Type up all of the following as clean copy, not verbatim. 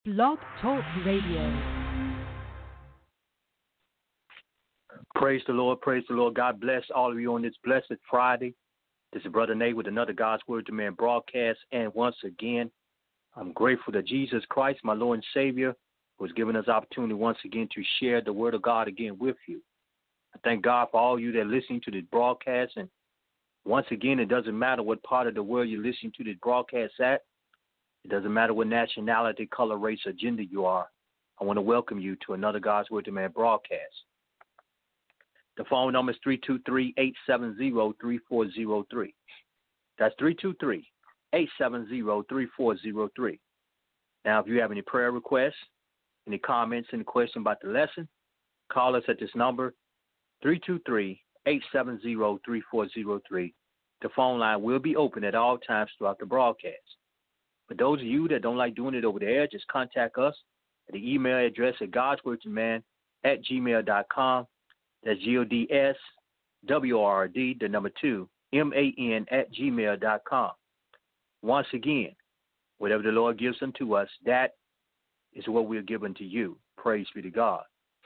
Blog Talk Radio. Praise the Lord, praise the Lord. God bless all of you on this blessed Friday. This is Brother Nate with another God's Word to Man broadcast. And once again, I'm grateful to Jesus Christ, my Lord and Savior, who has given us opportunity once again to share the Word of God again with you. I thank God for all you that are listening to this broadcast. And once again, it doesn't matter what part of the world you're listening to this broadcast at. It doesn't matter what nationality, color, race, or gender you are. I want to welcome you to another God's Word to Man broadcast. The phone number is 323-870-3403. That's 323-870-3403. Now, if you have any prayer requests, any comments, any questions about the lesson, call us at this number, 323-870-3403. The phone line will be open at all times throughout the broadcast. For those of you that don't like doing it over the air, just contact us at the email address at godswordtoman@gmail.com. That's GODSWORD, the number 2, MAN@gmail.com. Once again, whatever the Lord gives unto us, that is what we're given to you. Praise be to God.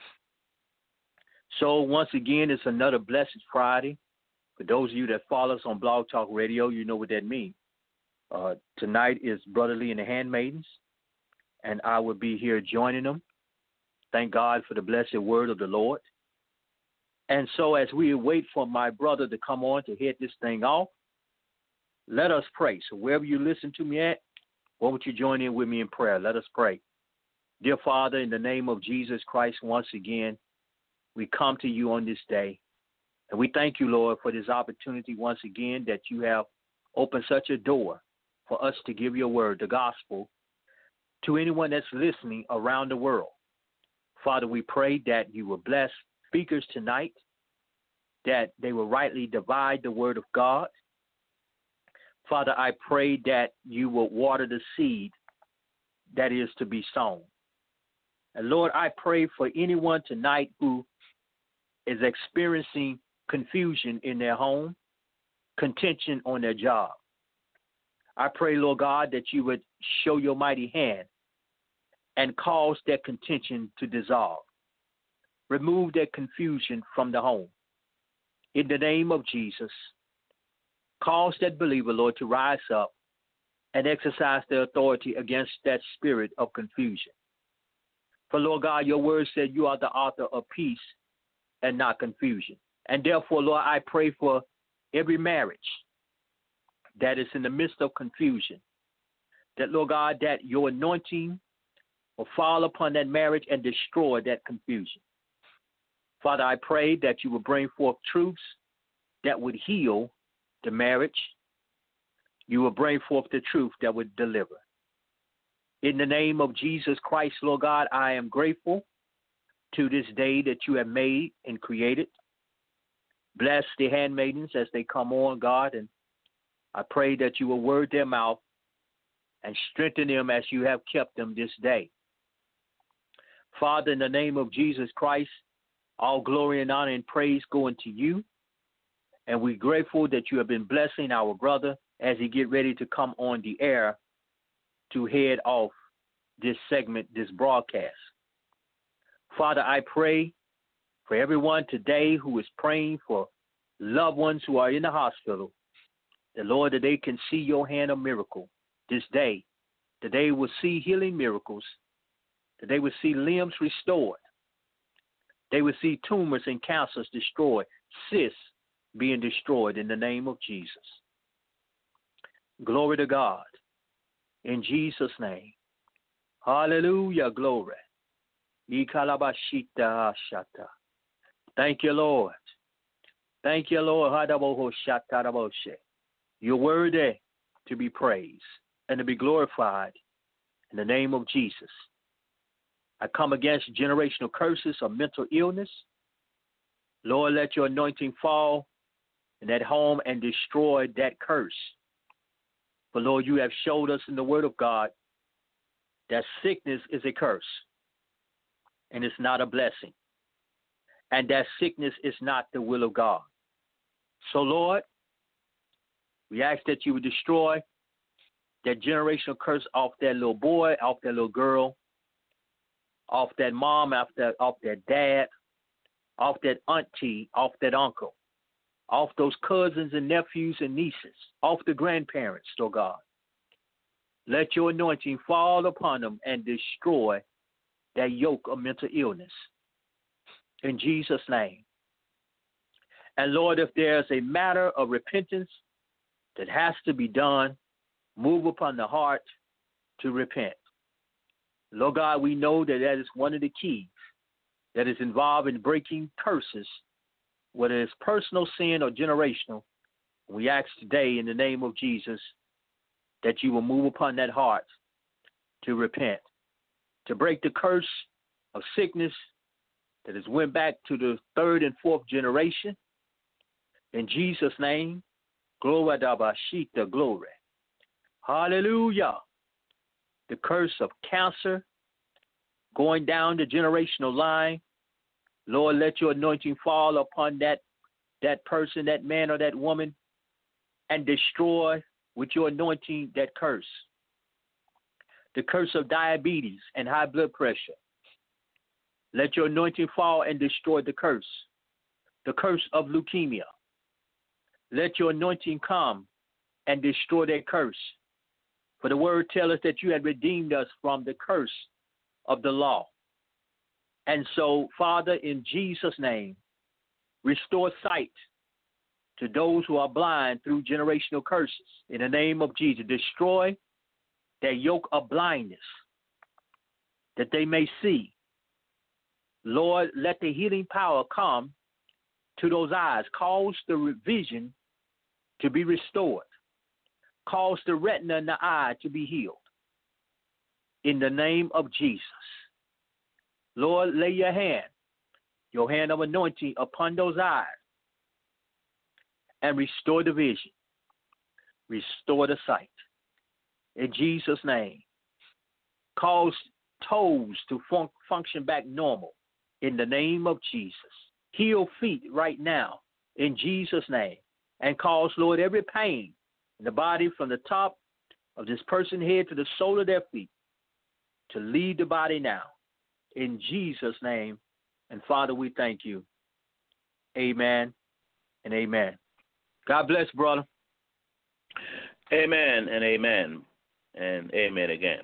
So once again, it's another blessed Friday. For those of you that follow us on Blog Talk Radio, you know what that means. Tonight is Brotherly and the Handmaidens, and I will be here joining them. Thank God for the blessed word of the Lord. And so as we wait for my brother to come on to head this thing off, let us pray. So wherever you listen to me at, why don't you join in with me in prayer? Let us pray. Dear Father, in the name of Jesus Christ, once again, we come to you on this day. And we thank you, Lord, for this opportunity once again that you have opened such a door for us to give your word, the gospel, to anyone that's listening around the world. Father, we pray that you will bless speakers tonight, that they will rightly divide the word of God. Father, I pray that you will water the seed that is to be sown. And Lord, I pray for anyone tonight who is experiencing confusion in their home, contention on their job. I pray, Lord God, that you would show your mighty hand and cause that contention to dissolve. Remove that confusion from the home. In the name of Jesus, cause that believer, Lord, to rise up and exercise their authority against that spirit of confusion. For, Lord God, your word said you are the author of peace and not confusion. And therefore, Lord, I pray for every marriage that is in the midst of confusion, that, Lord God, that your anointing will fall upon that marriage and destroy that confusion. Father, I pray that you will bring forth truths that would heal the marriage. You will bring forth the truth that would deliver. In the name of Jesus Christ, Lord God, I am grateful to this day that you have made and created. Bless the handmaidens as they come on, God, and I pray that you will word their mouth and strengthen them as you have kept them this day. Father, in the name of Jesus Christ, all glory and honor and praise go unto you. And we're grateful that you have been blessing our brother as he get ready to come on the air to head off this segment, this broadcast. Father, I pray for everyone today who is praying for loved ones who are in the hospital, the Lord, that they can see your hand of miracle this day, that they will see healing miracles, that they will see limbs restored, they will see tumors and cancers destroyed, cysts being destroyed in the name of Jesus. Glory to God. In Jesus' name. Hallelujah, glory. Thank you, Lord. Thank you, Lord. You're worthy to be praised and to be glorified in the name of Jesus. I come against generational curses of mental illness. Lord, let your anointing fall in that home and destroy that curse. For, Lord, you have showed us in the word of God that sickness is a curse and it's not a blessing, and that sickness is not the will of God. So, Lord, we ask that you would destroy that generational curse off that little boy, off that little girl, off that mom, off that dad, off that auntie, off that uncle, off those cousins and nephews and nieces, off the grandparents, Lord God. Let your anointing fall upon them and destroy that yoke of mental illness. In Jesus' name. And Lord, if there's a matter of repentance that has to be done, move upon the heart to repent. Lord God, we know that that is one of the keys that is involved in breaking curses, whether it's personal sin or generational. We ask today in the name of Jesus that you will move upon that heart to repent, to break the curse of sickness that has went back to the third and fourth generation. In Jesus' name, glory dabashita, glory. Hallelujah. The curse of cancer going down the generational line. Lord, let your anointing fall upon that person, that man or that woman, and destroy with your anointing that curse. The curse of diabetes and high blood pressure. Let your anointing fall and destroy the curse. The curse of leukemia. Let your anointing come and destroy that curse. For the word tells us that you had redeemed us from the curse of the law. And so, Father, in Jesus' name, restore sight to those who are blind through generational curses. In the name of Jesus, destroy that yoke of blindness that they may see. Lord, let the healing power come to those eyes. Cause the vision to be restored. Cause the retina in the eye to be healed. In the name of Jesus. Lord, lay your hand of anointing upon those eyes and restore the vision. Restore the sight. In Jesus' name. Cause toes to function back normal. In the name of Jesus. Heal feet right now. In Jesus' name. And cause, Lord, every pain in the body from the top of this person's head to the sole of their feet to leave the body now. In Jesus' name. And Father, we thank you. Amen and amen. God bless, brother. Amen and amen and amen again.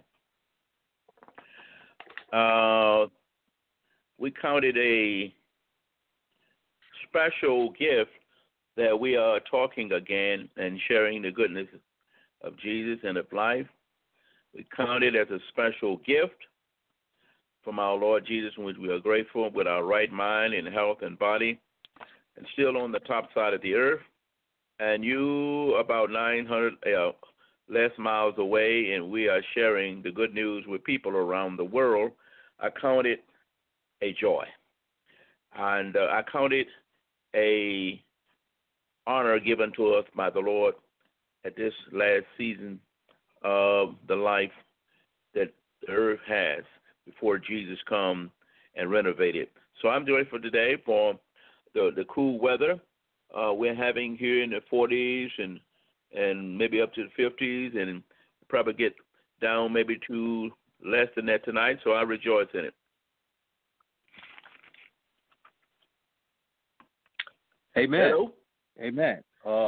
We counted a special gift that we are talking again and sharing the goodness of Jesus and of life. We count it as a special gift from our Lord Jesus, in which we are grateful with our right mind and health and body, and still on the top side of the earth. And you about 900 less miles away, and we are sharing the good news with people around the world. I count it a joy. And I count it a honor given to us by the Lord at this last season of the life that the earth has before Jesus come and renovate it. So I'm grateful today for the cool weather we're having here in the 40s and maybe up to the 50s, and probably get down maybe to less than that tonight, so I rejoice in it. Amen. Hello? Amen.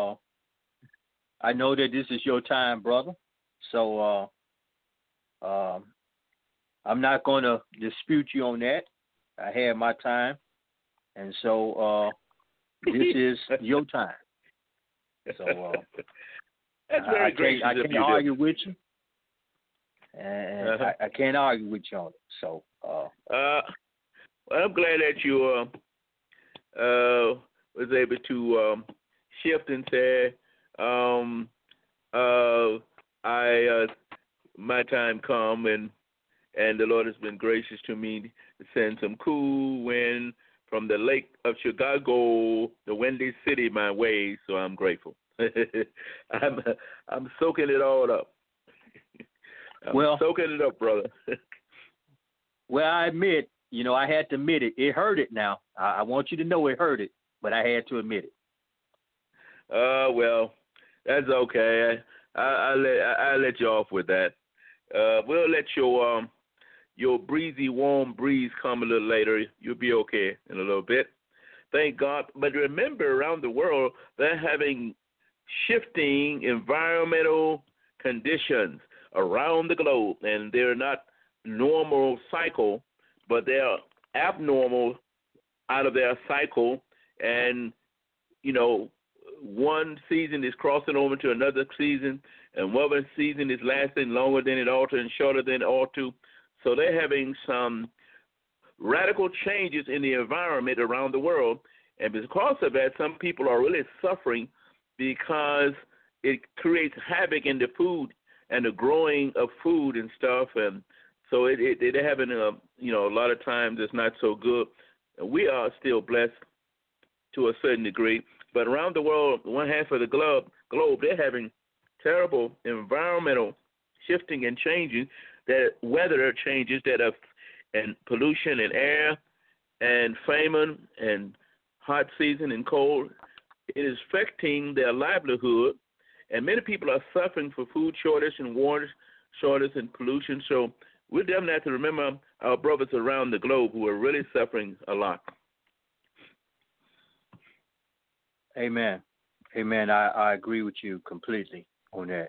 I know that this is your time, brother. So I'm not going to dispute you on that. I had my time. And so this is your time. So that's very gracious I of can't you. argue with you. And I can't argue with you on it. So well, I'm glad that you was able to shift and say, my time come, and the Lord has been gracious to me to send some cool wind from the Lake of Chicago, the Windy City, my way. So I'm grateful. I'm soaking it all up. Soaking it up, brother. Well, I admit, I had to admit it. It hurt it now. I want you to know it hurt it, but I had to admit it. Well, that's okay. I'll let you off with that. We'll let your your breezy, warm breeze come a little later. You'll be okay in a little bit. Thank God. But remember, around the world, they're having shifting environmental conditions around the globe, and they're not normal cycle, but they're abnormal out of their cycle. And, one season is crossing over to another season, and one season is lasting longer than it ought to and shorter than it ought to. So they're having some radical changes in the environment around the world. And because of that, some people are really suffering because it creates havoc in the food and the growing of food and stuff. And so they're having, a lot of times it's not so good. And we are still blessed to a certain degree. But around the world, one half of the globe, they're having terrible environmental shifting and changing, that weather changes that are, and pollution and air and famine and hot season and cold. It is affecting their livelihood, and many people are suffering for food shortage and water shortage and pollution. So we definitely have to remember our brothers around the globe who are really suffering a lot. Amen. Amen. I agree with you completely on that.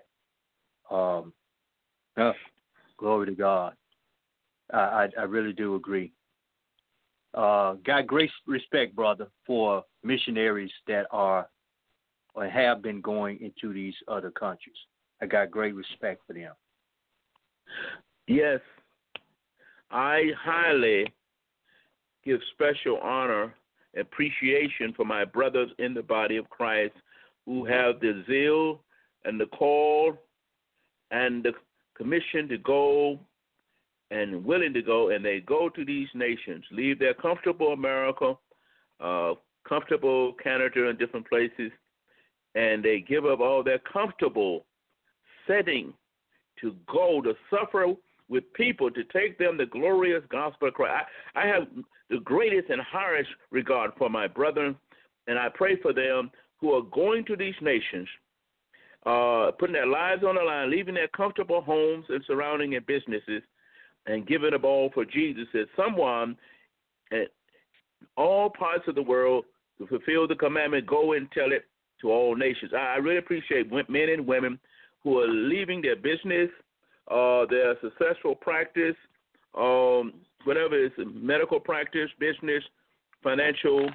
Glory to God. I really do agree. Got great respect, brother, for missionaries that are or have been going into these other countries. I got great respect for them. Yes. I highly give special honor, appreciation for my brothers in the body of Christ who have the zeal and the call and the commission to go and willing to go, and they go to these nations, leave their comfortable America, comfortable Canada and different places, and they give up all their comfortable setting to go to suffer with people, to take them the glorious gospel of Christ. I have the greatest and highest regard for my brethren, and I pray for them who are going to these nations, putting their lives on the line, leaving their comfortable homes and surrounding their businesses, and giving up all for Jesus as someone in all parts of the world to fulfill the commandment, go and tell it to all nations. I really appreciate men and women who are leaving their business, their successful practice, whatever it is, medical practice, business, financial,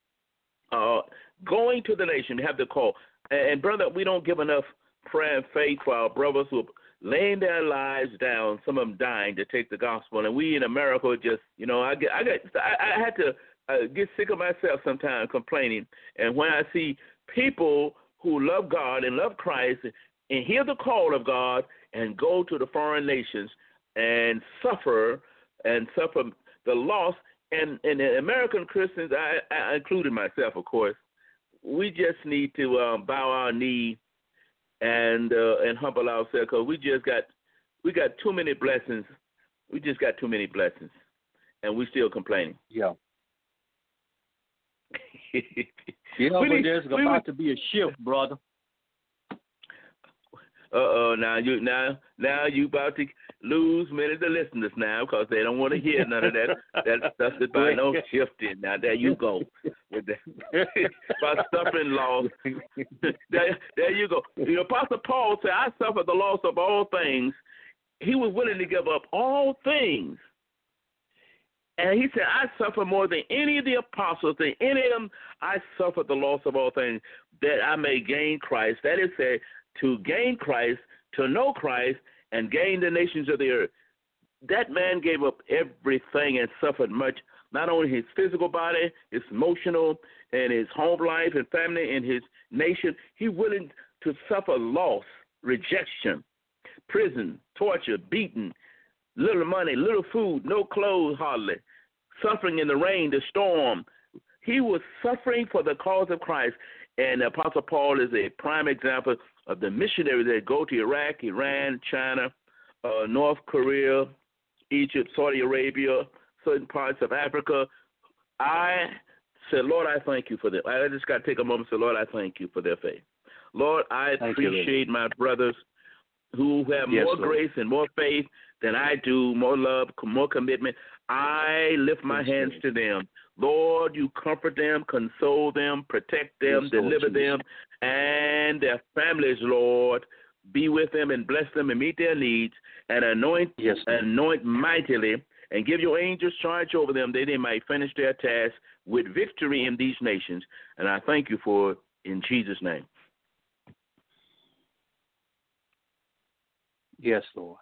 going to the nation, have the call. And brother, we don't give enough prayer and faith for our brothers who are laying their lives down, some of them dying to take the gospel. And we in America just, I had to get sick of myself sometimes complaining. And when I see people who love God and love Christ and hear the call of God and go to the foreign nations and suffer the loss, and the American Christians, I included myself, of course, we just need to bow our knee and humble ourselves, because we got too many blessings. We just got too many blessings, and we still complaining. Yeah. But there's about to be a shift, brother. Now you about to lose many of the listeners now, because they don't want to hear none of that stuff about no shifting. Now there you go with that about suffering loss. there you go. Apostle Paul said, "I suffered the loss of all things." He was willing to give up all things, and he said, "I suffer more than any of the apostles, than any of them. I suffered the loss of all things, that I may gain Christ." That is said, to gain Christ, to know Christ, and gain the nations of the earth. That man gave up everything and suffered much, not only his physical body, his emotional, and his home life and family and his nation. He willing to suffer loss, rejection, prison, torture, beaten, little money, little food, no clothes hardly, suffering in the rain, the storm. He was suffering for the cause of Christ. And Apostle Paul is a prime example of the missionaries that go to Iraq, Iran, China, North Korea, Egypt, Saudi Arabia, certain parts of Africa. I said, Lord, I thank you for them. I just got to take a moment and say, Lord, I thank you for their faith. Lord, I appreciate my brothers who have more grace and more faith than I do, more love, more commitment. I lift my hands to them. Lord, you comfort them, console them, protect them, deliver them, and their families, Lord. Be with them and bless them and meet their needs and anoint mightily and give your angels charge over them that they might finish their task with victory in these nations. And I thank you for it in Jesus' name. Yes, Lord.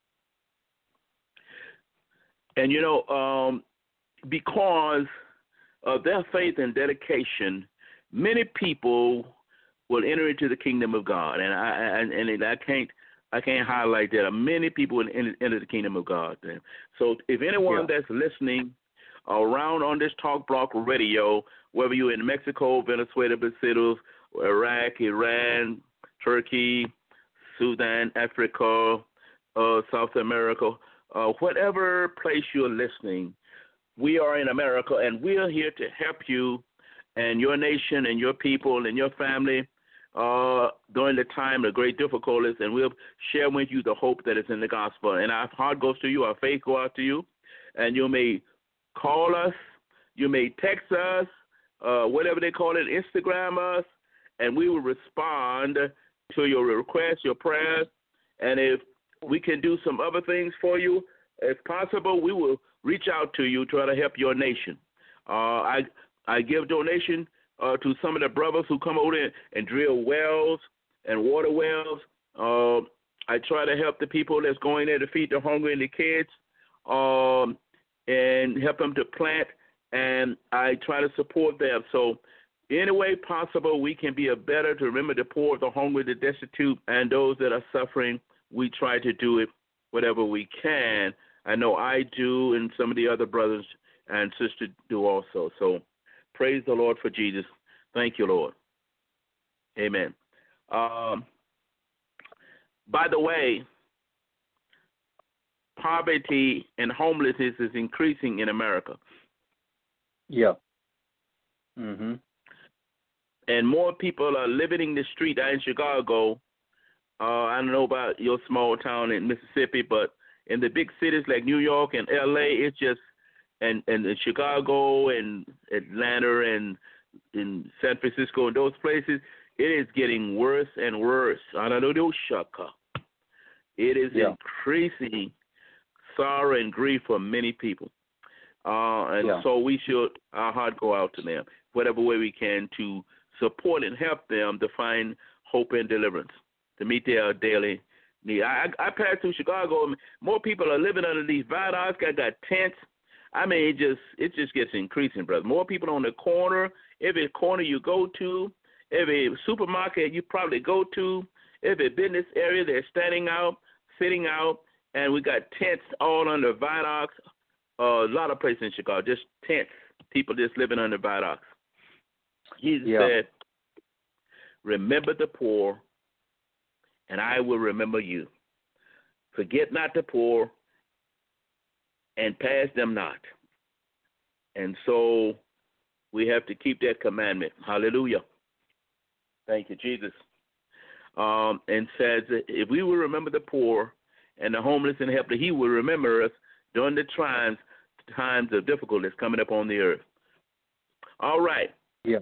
And, because of their faith and dedication, many people will enter into the kingdom of God, and I can't highlight that. Many people will enter the kingdom of God. So, if anyone that's listening around on this Talk Block Radio, whether you're in Mexico, Venezuela, Brazil, Iraq, Iran, Turkey, Sudan, Africa, South America, whatever place you're listening, we are in America, and we are here to help you and your nation and your people and your family during the time of great difficulties, and we'll share with you the hope that is in the gospel. And our heart goes to you, our faith goes out to you, and you may call us, you may text us, whatever they call it, Instagram us, and we will respond to your requests, your prayers, and if we can do some other things for you, if possible, we will reach out to you, try to help your nation. I give donation to some of the brothers who come over and drill wells and water wells. I try to help the people that's going there to feed the hungry and the kids and help them to plant, and I try to support them. So any way possible we can be better to remember the poor, the hungry, the destitute, and those that are suffering. We try to do it whatever we can. I know I do, and some of the other brothers and sisters do also. So praise the Lord for Jesus. Thank you, Lord. Amen. By the way, poverty and homelessness is increasing in America. Yeah. Mm-hmm. And more people are living in the street out in Chicago. I don't know about your small town in Mississippi, but in the big cities like New York and L.A., it's just, and Chicago and Atlanta and in San Francisco and those places, it is getting worse and worse. It is increasing sorrow and grief for many people. So we should, our heart go out to them, whatever way we can, to support and help them to find hope and deliverance, to meet their daily need. I passed through Chicago, and more people are living under these viaducts. I got tents. I mean, it just gets increasing, brother. More people on the corner. Every corner you go to, every supermarket you probably go to, every business area, they're standing out, sitting out, and we got tents all under viaducts. A lot of places in Chicago, just tents, people just living under viaducts. Jesus said, remember the poor, and I will remember you. Forget not the poor, and pass them not. And so we have to keep that commandment. Hallelujah. Thank you, Jesus. And says that if we will remember the poor and the homeless and helpless, he will remember us during the times of difficulties coming up on the earth. All right. Yeah.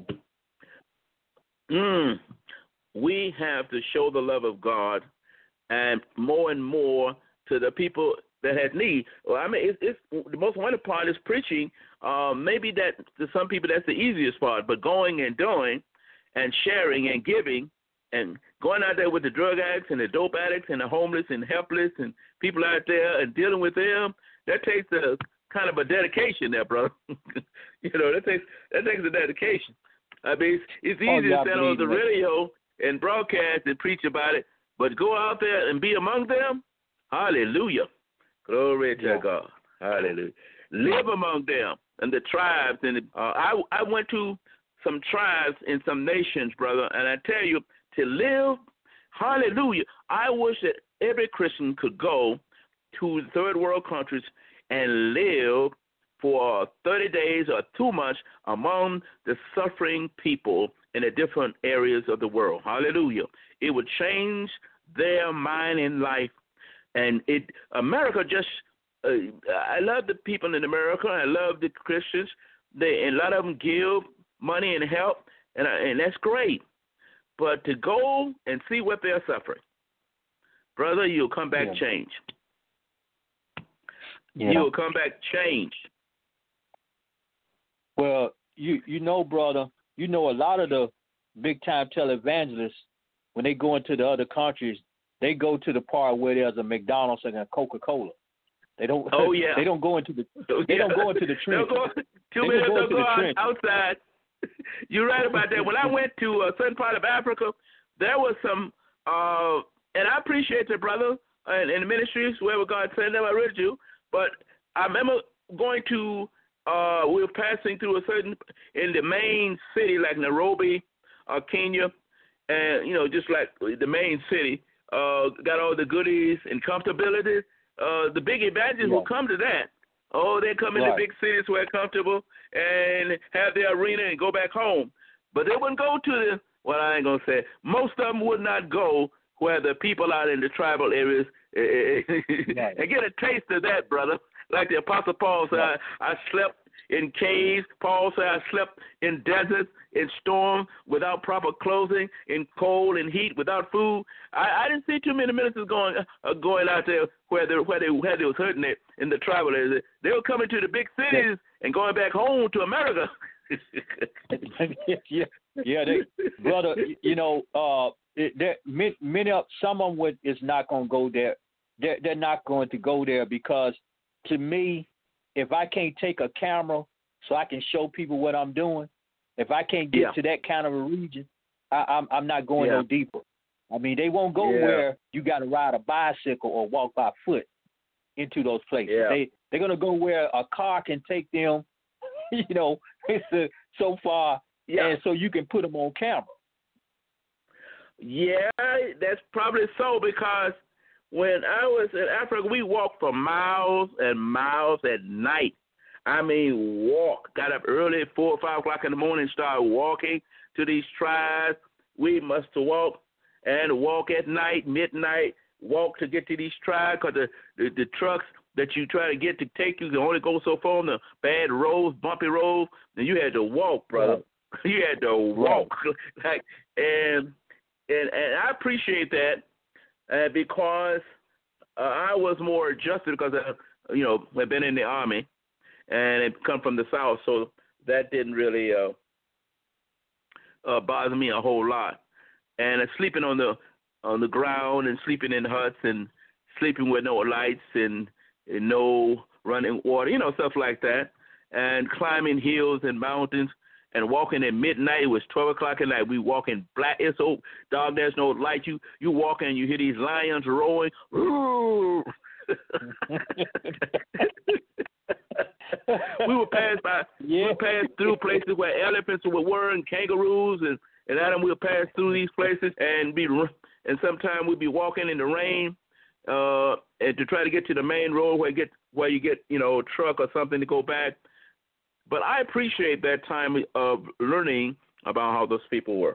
We have to show the love of God and more to the people that have need. Well, I mean, it's the most wonderful part is preaching. Maybe that to some people that's the easiest part, but going and doing and sharing and giving and going out there with the drug addicts and the dope addicts and the homeless and helpless and people out there and dealing with them, that takes a kind of a dedication there, brother. That takes a dedication. I mean, it's easy to stand on the radio and broadcast and preach about it, but go out there and be among them, hallelujah. Glory to God. Hallelujah. Live among them and the tribes. And I went to some tribes in some nations, brother, and I tell you, to live, hallelujah, I wish that every Christian could go to third world countries and live for 30 days or 2 months among the suffering people in the different areas of the world. Hallelujah. It would change their mind and life And America just, I love the people in America. I love the Christians. A lot of them give money and help, and that's great. But to go and see what they're suffering, brother, you'll come back changed. Yeah. You'll come back changed. Well, you know, brother, you know a lot of the big-time televangelists, when they go into the other countries, they go to the part where there's a McDonald's and a Coca-Cola. They don't. Oh yeah. They don't go into the. They don't go into the trench. They'll go outside. You're right about that. When I went to a certain part of Africa, there was some, and I appreciate it, brother, in the ministries, wherever God sent them, I read you. But I remember going to, we were passing through in the main city, like Nairobi, Kenya, and, just like the main city, got all the goodies and comfortability. The big evangelists will come to that. Oh, they come into big cities where they're comfortable and have their arena and go back home. But they wouldn't go to I ain't going to say, most of them would not go where the people out in the tribal areas and get a taste of that, brother. Like the Apostle Paul said, I slept in caves. Paul said, I slept in deserts, in storms, without proper clothing, in cold and heat, without food. I didn't see too many ministers going out there where they was hurting it in the tribal areas. They were coming to the big cities and going back home to America. Brother, some of them is not going to go there. They're not going to go there because, to me, if I can't take a camera so I can show people what I'm doing, if I can't get to that kind of a region, I'm not going no deeper. I mean, they won't go where you got to ride a bicycle or walk by foot into those places. They're going to go where a car can take them, so far, and so you can put them on camera. Yeah, that's probably so, because when I was in Africa, we walked for miles and miles at night. I mean, got up early at 4 or 5 o'clock in the morning, started walking to these tribes. We must walk at night, midnight, walk to get to these tribes, because the trucks that you try to get to take you can only go so far on the bad roads, bumpy roads, and you had to walk, brother. You had to walk. And I appreciate that because I was more adjusted because I've been in the Army and it come from the South, so that didn't really bother me a whole lot. And sleeping on the ground and sleeping in huts and sleeping with no lights and no running water, stuff like that, and climbing hills and mountains and walking at midnight. It was 12 o'clock at night. We walking black. It's so dark. There's no light. You walk and you hear these lions roaring. We would pass by. We would pass through places where elephants were and kangaroos and Adam. We'll pass through these places and sometimes we'd be walking in the rain and to try to get to the main road where you get a truck or something to go back. But I appreciate that time of learning about how those people were.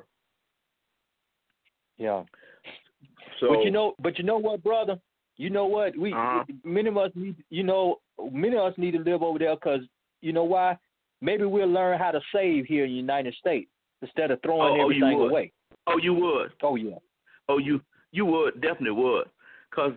Yeah. So, but you know what, brother? You know what? Many of us need. Many of us need to live over there because you know why? Maybe we'll learn how to save here in the United States instead of throwing everything away. Oh, you would. Oh yeah. Oh, you would, definitely would, because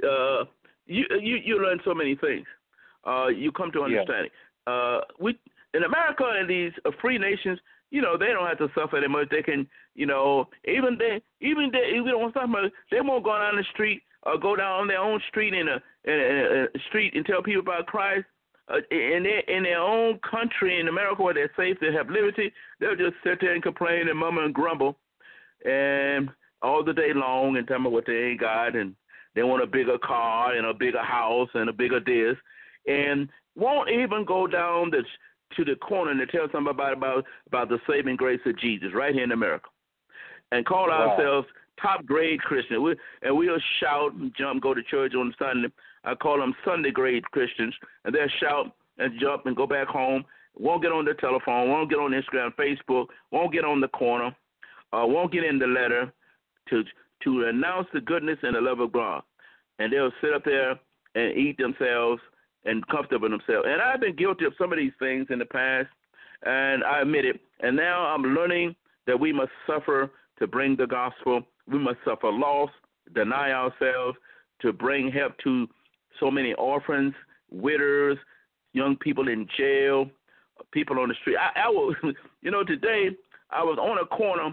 you learn so many things. You come to understanding. We in America and these free nations, they don't have to suffer that much. They can, even they don't suffer. They won't go down the street or go down on their own street in a street and tell people about Christ. In their own country in America where they're safe, they have liberty. They'll just sit there and complain and murmur and grumble, and all the day long and tell me what they ain't got, and they want a bigger car and a bigger house and a bigger this, and won't even go down to the corner and tell somebody about the saving grace of Jesus right here in America, and call ourselves top grade Christians. We'll shout and jump, go to church on Sunday. I call them Sunday grade Christians, and they'll shout and jump and go back home. Won't get on the telephone, won't get on Instagram, Facebook, won't get on the corner, won't get in the letter to announce the goodness and the love of God. and they'll sit up there and eat themselves and comfortable themselves. And I've been guilty of some of these things in the past, and I admit it. And now I'm learning that we must suffer to bring the gospel. We must suffer loss, deny ourselves to bring help to so many orphans, widows, young people in jail, people on the street. I was, today I was on a corner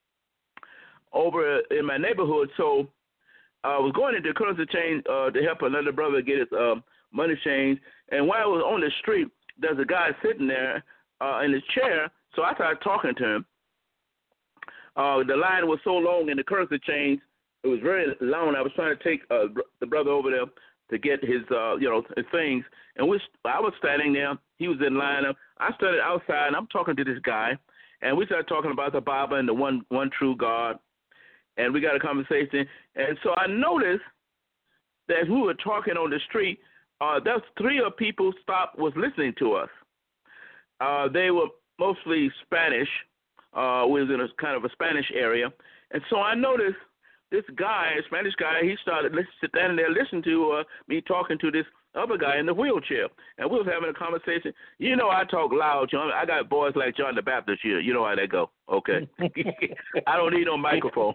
over in my neighborhood, so I was going into currency change to help another brother get his money changed. And while I was on the street, there's a guy sitting there in his chair, so I started talking to him. The line was so long in the currency change, it was very long. I was trying to take the brother over there to get his, his things. And I was standing there. He was in line. I started outside, and I'm talking to this guy. And we started talking about the Bible and the one true God. And we got a conversation. And so I noticed that we were talking on the street. There's 3 people stopped, was listening to us. They were mostly Spanish. We was in a kind of a Spanish area. And so I noticed this guy, a Spanish guy, he started standing there listening to me talking to this other guy in the wheelchair. And we was having a conversation. I talk loud, John. I got boys like John the Baptist here. You know how they go. Okay. I don't need no microphone.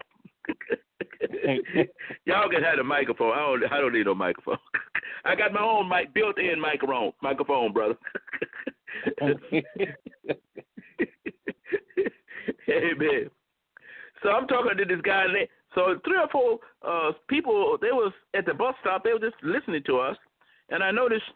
Y'all can have the microphone. I don't need no microphone. I got my own built-in microphone, brother. Amen. So I'm talking to this guy. So 3 or 4 people, they was at the bus stop. They were just listening to us. And I noticed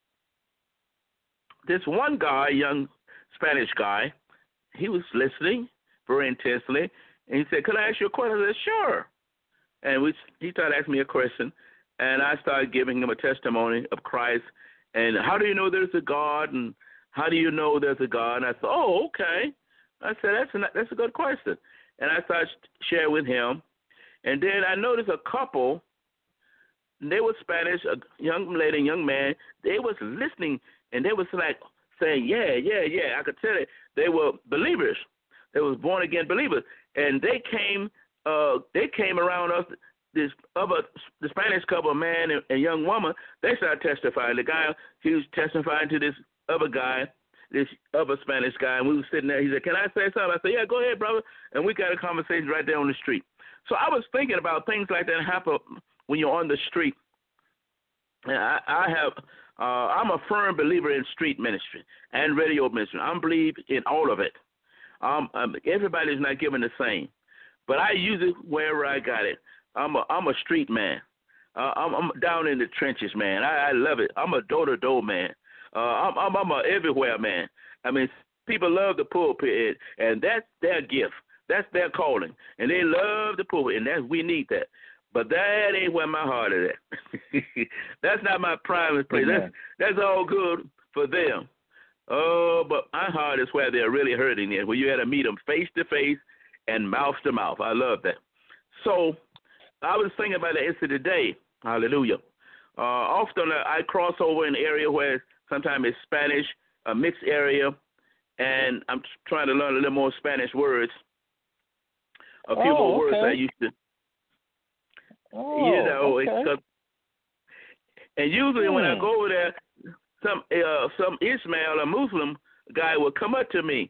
this one guy, young Spanish guy, he was listening very intensely. And he said, "Could I ask you a question?" I said, "Sure." And he started asking me a question. And I started giving him a testimony of Christ. And how do you know there's a God? And how do you know there's a God? And I said, "Oh, okay." I said, that's a good question. And I started sharing with him. And then I noticed a couple, they were Spanish, a young lady and young man. They was listening, and they was like saying, yeah. I could tell it. They were believers. They was born-again believers. And they came around us, the Spanish couple, a man and young woman. They started testifying. The guy, he was testifying to this other guy, this other Spanish guy, and we were sitting there. He said, "Can I say something?" I said, "Yeah, go ahead, brother." And we got a conversation right there on the street. So I was thinking about things like that happen when you're on the street. And I'm a firm believer in street ministry and radio ministry. I believe in all of it. Everybody's not given the same, but I use it wherever I got it. I'm a street man. I'm down in the trenches, man. I love it. I'm a door-to-door man. I'm a everywhere man. I mean, people love the pulpit, and that's their gift. That's their calling, and they love the pulpit, and we need that. But that ain't where my heart is at. That's not my private place. That's all good for them. Oh, but my heart is where they're really hurting it, where you had to meet them face to face and mouth to mouth. I love that. So I was thinking about the incident today. Hallelujah. Often I cross over an area where sometimes it's Spanish, a mixed area, and I'm trying to learn a little more Spanish words. A few more words I used to. It's and usually when I go over there, some Ismail or Muslim guy will come up to me.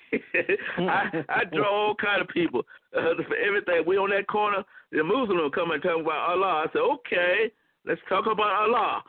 I draw all kind of people for everything. We on that corner, the Muslim will come and talk about Allah. I say, okay, let's talk about Allah.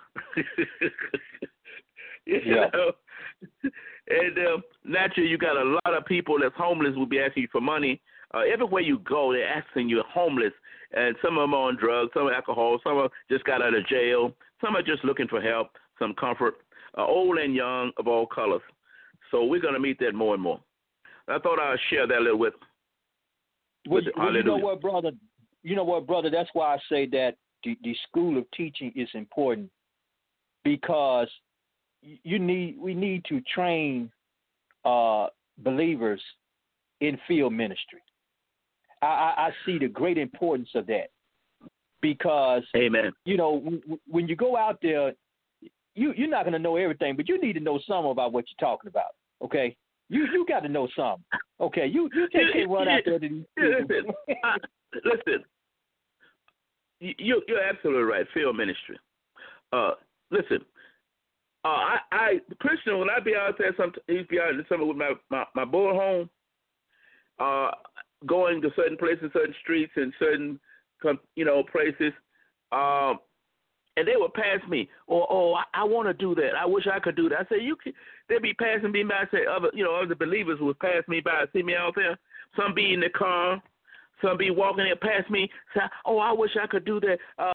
you know? And naturally, you got a lot of people that's homeless will be asking you for money. Everywhere you go, they're asking you homeless. And some of them are on drugs, some are alcohol, some are just got out of jail, some are just looking for help, some comfort, old and young of all colors. So we're going to meet that more and more. I thought I'd share that a little with you know what, brother? That's why I say that the school of teaching is important, because we need to train believers in field ministry. I see the great importance of that, because, Amen. You know, when you go out there, you're not going to know everything, but you need to know some about what you're talking about, okay? You got to know some, okay? You can't run out there to these people. Listen, You're absolutely right. Field ministry. Listen, Christian, when I be out there, used to be out in the summer with my bullhorn, going to certain places, certain streets, and certain places, and they would pass me. I want to do that. I wish I could do that. I say they'd be passing me by. I say other believers would pass me by, see me out there. Some be in the car. Some be walking there past me, say, I wish I could do that.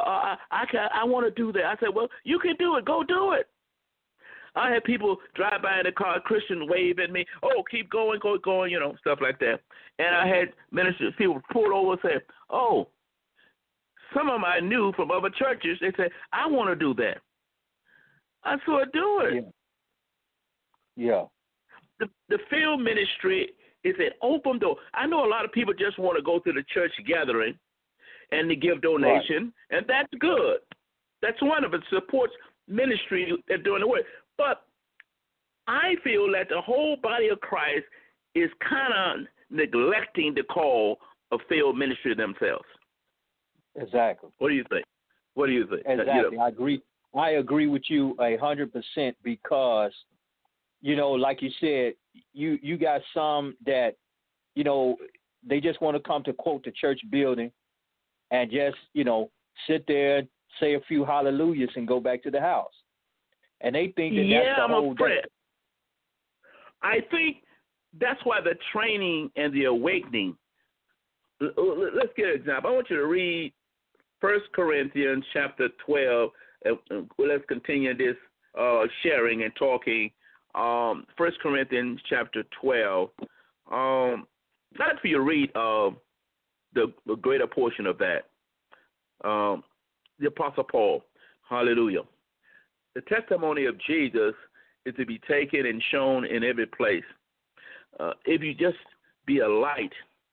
I want to do that. I said, well, you can do it. Go do it. I had people drive by in the car, Christian wave at me, keep going, stuff like that. And I had ministers, people pulled over and said, some of them I knew from other churches, they said, I want to do that. I said, do it. Yeah. The field ministry is an open door. I know a lot of people just want to go to the church gathering and to give donation, and that's good. That's wonderful. It supports ministry that's doing the work. But I feel that the whole body of Christ is kind of neglecting the call of field ministry themselves. Exactly. What do you think? Exactly. I agree with you 100% because, like you said, you got some that, they just want to come to quote the church building and just, sit there, say a few hallelujahs and go back to the house. And they think that's the whole day. I think that's why the training and the awakening. Let's get an example. I want you to read 1 Corinthians chapter 12. Let's continue this sharing and talking. 1 Corinthians chapter 12. I'd like for you to read the greater portion of that. The Apostle Paul. Hallelujah. The testimony of Jesus is to be taken and shown in every place. If you just be a light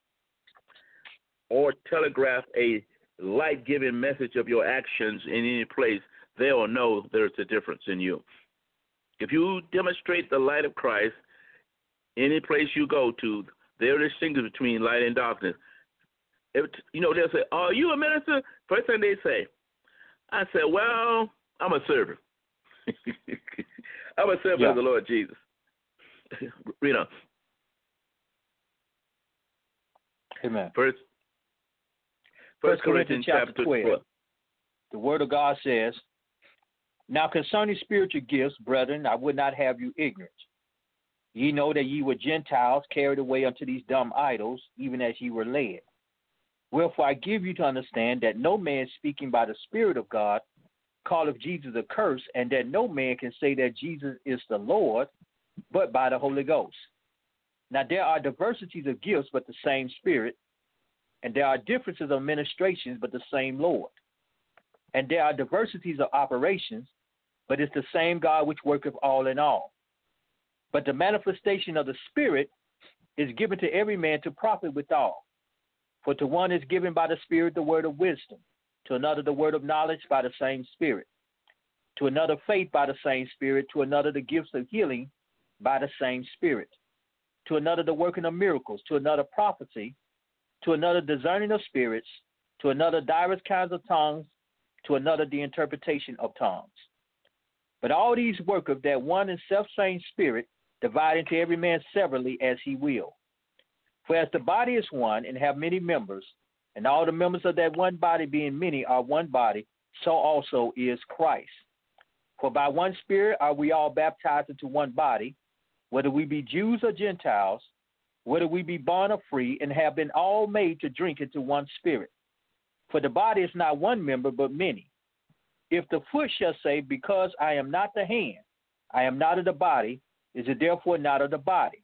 or telegraph a light-giving message of your actions in any place, they'll know there's a difference in you. If you demonstrate the light of Christ, any place you go to, they'll distinguish between light and darkness. They'll say, are you a minister? First thing they say, I say, well, I'm a servant. I'm a servant of the Lord Jesus. Read on. Amen. First Corinthians chapter 12. The word of God says, now concerning spiritual gifts, brethren, I would not have you ignorant. Ye know that ye were Gentiles carried away unto these dumb idols, even as ye were led. Wherefore I give you to understand that no man speaking by the Spirit of God calleth Jesus a curse, and that no man can say that Jesus is the Lord, but by the Holy Ghost. Now there are diversities of gifts, but the same Spirit, and there are differences of ministrations, but the same Lord. And there are diversities of operations, but it's the same God which worketh all in all. But the manifestation of the Spirit is given to every man to profit withal. For to one is given by the Spirit the word of wisdom, to another the word of knowledge by the same Spirit, to another faith by the same Spirit, to another the gifts of healing by the same Spirit, to another the working of miracles, to another prophecy, to another discerning of spirits, to another divers kinds of tongues, to another the interpretation of tongues. But all these work of that one and self-same Spirit, dividing to every man severally as he will. For as the body is one and have many members, and all the members of that one body being many are one body, so also is Christ. For by one Spirit are we all baptized into one body, whether we be Jews or Gentiles, whether we be bond or free, and have been all made to drink into one Spirit. For the body is not one member, but many. If the foot shall say, because I am not the hand, I am not of the body, is it therefore not of the body?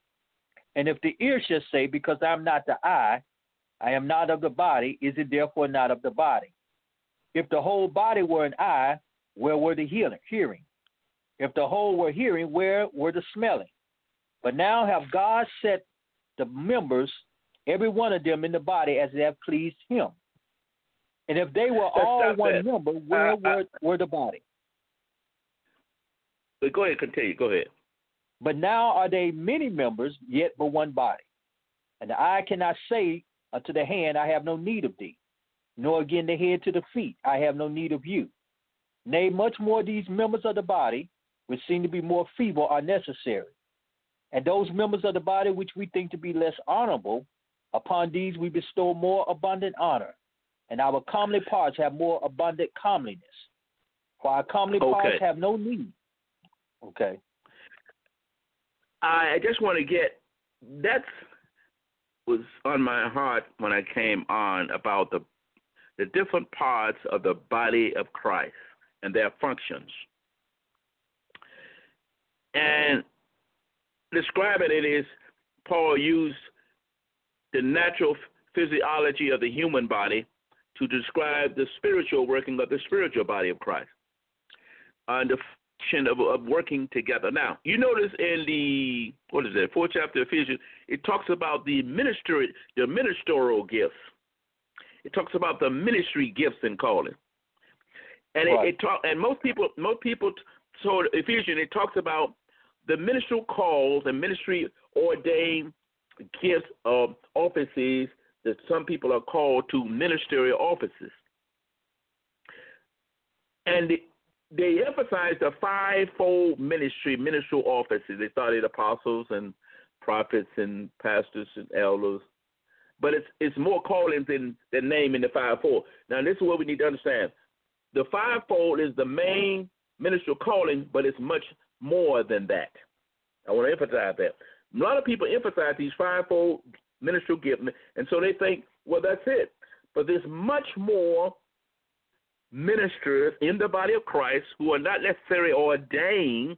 And if the ear shall say, because I am not the eye, I am not of the body, is it therefore not of the body? If the whole body were an eye, where were the hearing? If the whole were hearing, where were the smelling? But now have God set the members, every one of them in the body, as they have pleased him. And if they were all one member, where were the body? But go ahead, continue. Go ahead. But now are they many members, yet but one body. And the eye cannot say unto the hand, I have no need of thee, nor again the head to the feet. I have no need of you. Nay, much more these members of the body, which seem to be more feeble, are necessary. And those members of the body which we think to be less honorable, upon these we bestow more abundant honor. And our comely parts have more abundant comeliness. For our comely parts have no need. Okay. I just want to get, that was on my heart when I came on about the different parts of the body of Christ and their functions. And describing it is, Paul used the natural physiology of the human body to describe the spiritual working of the spiritual body of Christ. And the function of working together. Now, you notice in the, 4th chapter of Ephesians, it talks about the ministerial gifts. It talks about the ministry gifts and calling. And and most people so Ephesians, it talks about the ministerial calls and ministry ordained gifts of offices that some people are called to ministerial offices. And they emphasize the fivefold ministerial offices. They started apostles and prophets and pastors and elders. But it's more callings than name in the fivefold. Now, this is what we need to understand. The fivefold is the main ministerial calling, but it's much more than that. I want to emphasize that. A lot of people emphasize these fivefold ministerial gifts, and so they think, well, that's it. But there's much more ministers in the body of Christ who are not necessarily ordained,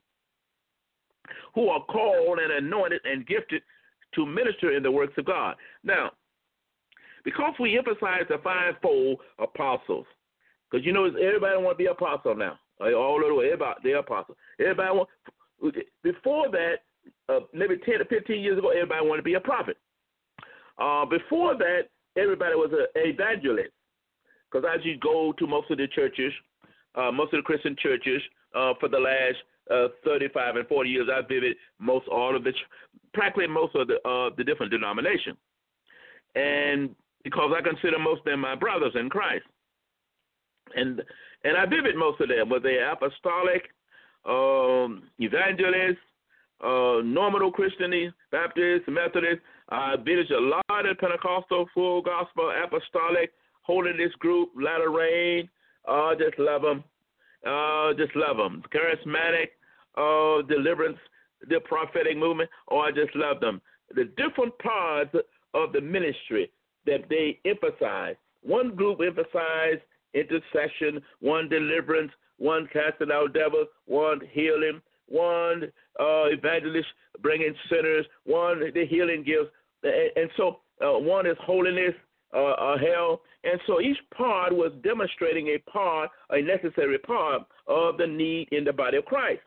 who are called and anointed and gifted to minister in the works of God. Now, because we emphasize the fivefold apostles, because you know everybody want to be apostle now. All over, everybody, they're apostles. Everybody want. Before that, maybe 10 to 15 years ago, everybody wanted to be a prophet. Before that, everybody was an evangelist. Because as you go to most of the churches, most of the Christian churches, for the last 35 and 40 years, I've visited practically most of the different denominations. And because I consider most of them my brothers in Christ. And I visit most of them, whether they're apostolic, evangelists, nominal Christian, Baptist, Methodist. I visit a lot of Pentecostal, full gospel, apostolic, holiness group, latter rain. Just love them. Just love them. Charismatic, deliverance, the prophetic movement. I just love them. The different parts of the ministry that they emphasize. One group emphasized intercession, one deliverance, one casting out devils, one healing, one evangelist bringing sinners, one the healing gifts, and so one is holiness, hell, and so each part was demonstrating a necessary part of the need in the body of Christ.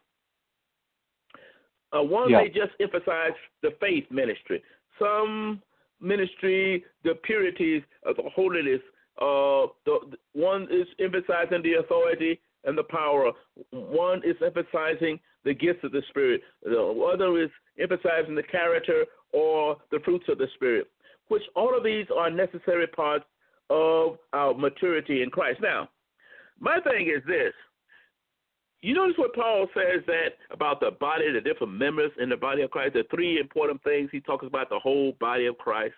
They just emphasize the faith ministry. Some ministry, the purities of the holiness. One is emphasizing the authority and the power. One is emphasizing the gifts of the Spirit. The other is emphasizing the character or the fruits of the Spirit, which all of these are necessary parts of our maturity in Christ. Now, my thing is this. You notice what Paul says that about the body, the different members in the body of Christ, the three important things. He talks about the whole body of Christ.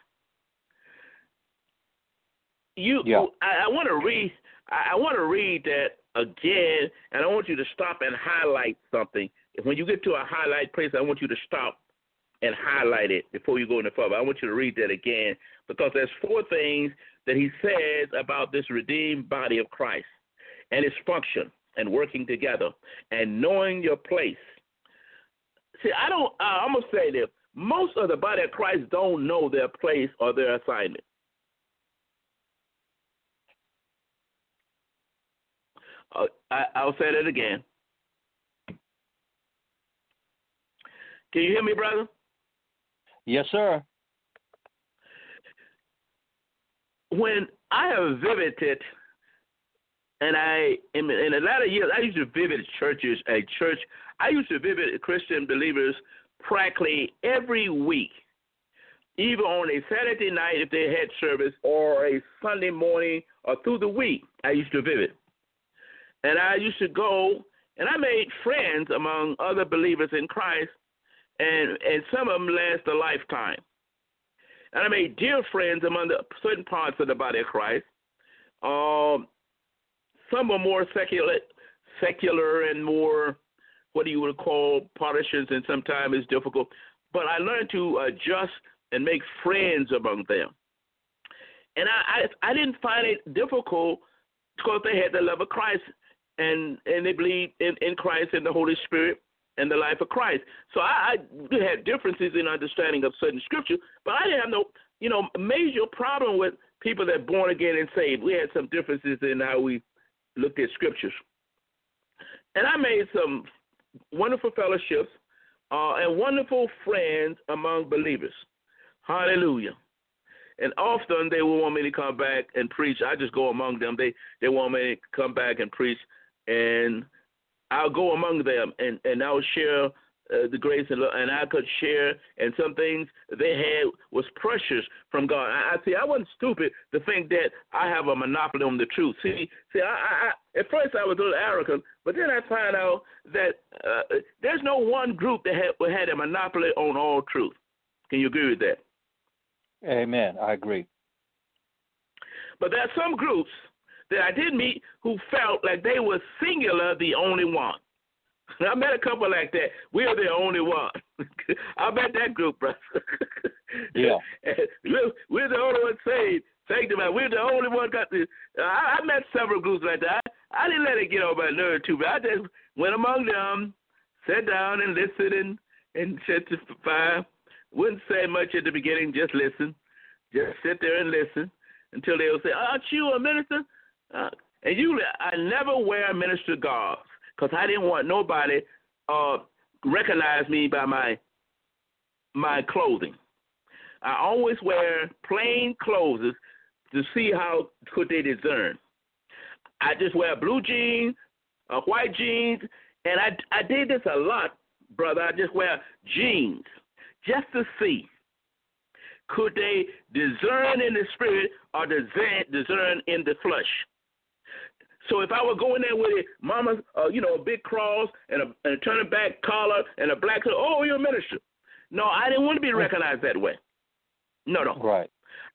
I want to read. I want to read that again, and I want you to stop and highlight something. When you get to a highlight place, I want you to stop and highlight it before you go any further. I want you to read that again because there's four things that he says about this redeemed body of Christ and its function and working together and knowing your place. See, I'm going to say this. Most of the body of Christ don't know their place or their assignment. I'll say that again. Can you hear me, brother? Yes, sir. When I have visited, and in the latter years, I used to visit churches. I used to visit Christian believers practically every week either on a Saturday night if they had service or a Sunday morning or through the week. I used to visit. And I used to go, and I made friends among other believers in Christ, and some of them last a lifetime. And I made dear friends among the certain parts of the body of Christ. Some are more secular and more what you would call partisans, and sometimes it's difficult. But I learned to adjust and make friends among them. And I didn't find it difficult because they had the love of Christ and they believed in Christ and the Holy Spirit and the life of Christ. So I had differences in understanding of certain scripture, but I didn't have no, major problem with people that are born again and saved. We had some differences in how we looked at scriptures. And I made some wonderful fellowships and wonderful friends among believers. Hallelujah. And often they will want me to come back and preach. I just go among them. They want me to come back and preach, and I'll go among them, and I'll share the grace and love, and I could share, and some things they had was precious from God. I wasn't stupid to think that I have a monopoly on the truth. See, I at first I was a little arrogant, but then I found out that there's no one group that had a monopoly on all truth. Can you agree with that? Amen. I agree. But there are some groups that I did meet who felt like they were singular, the only one. I met a couple like that. We are the only one. I met that group, brother. Yeah. We're the only one saved. Sanctified. We're the only one got this. I met several groups like that. I didn't let it get on my nerve too, but I just went among them, sat down and listened and testify. Wouldn't say much at the beginning, just listen. Just sit there and listen until they will say, aren't you a minister? And usually I never wear minister garbs because I didn't want nobody recognize me by my clothing. I always wear plain clothes to see how could they discern. I just wear blue jeans, white jeans, and I did this a lot, brother. I just wear jeans just to see could they discern in the spirit or discern in the flesh. So if I were going there with a big cross and a turning back collar and a black, oh, you're a minister. No, I didn't want to be recognized that way. No. Right.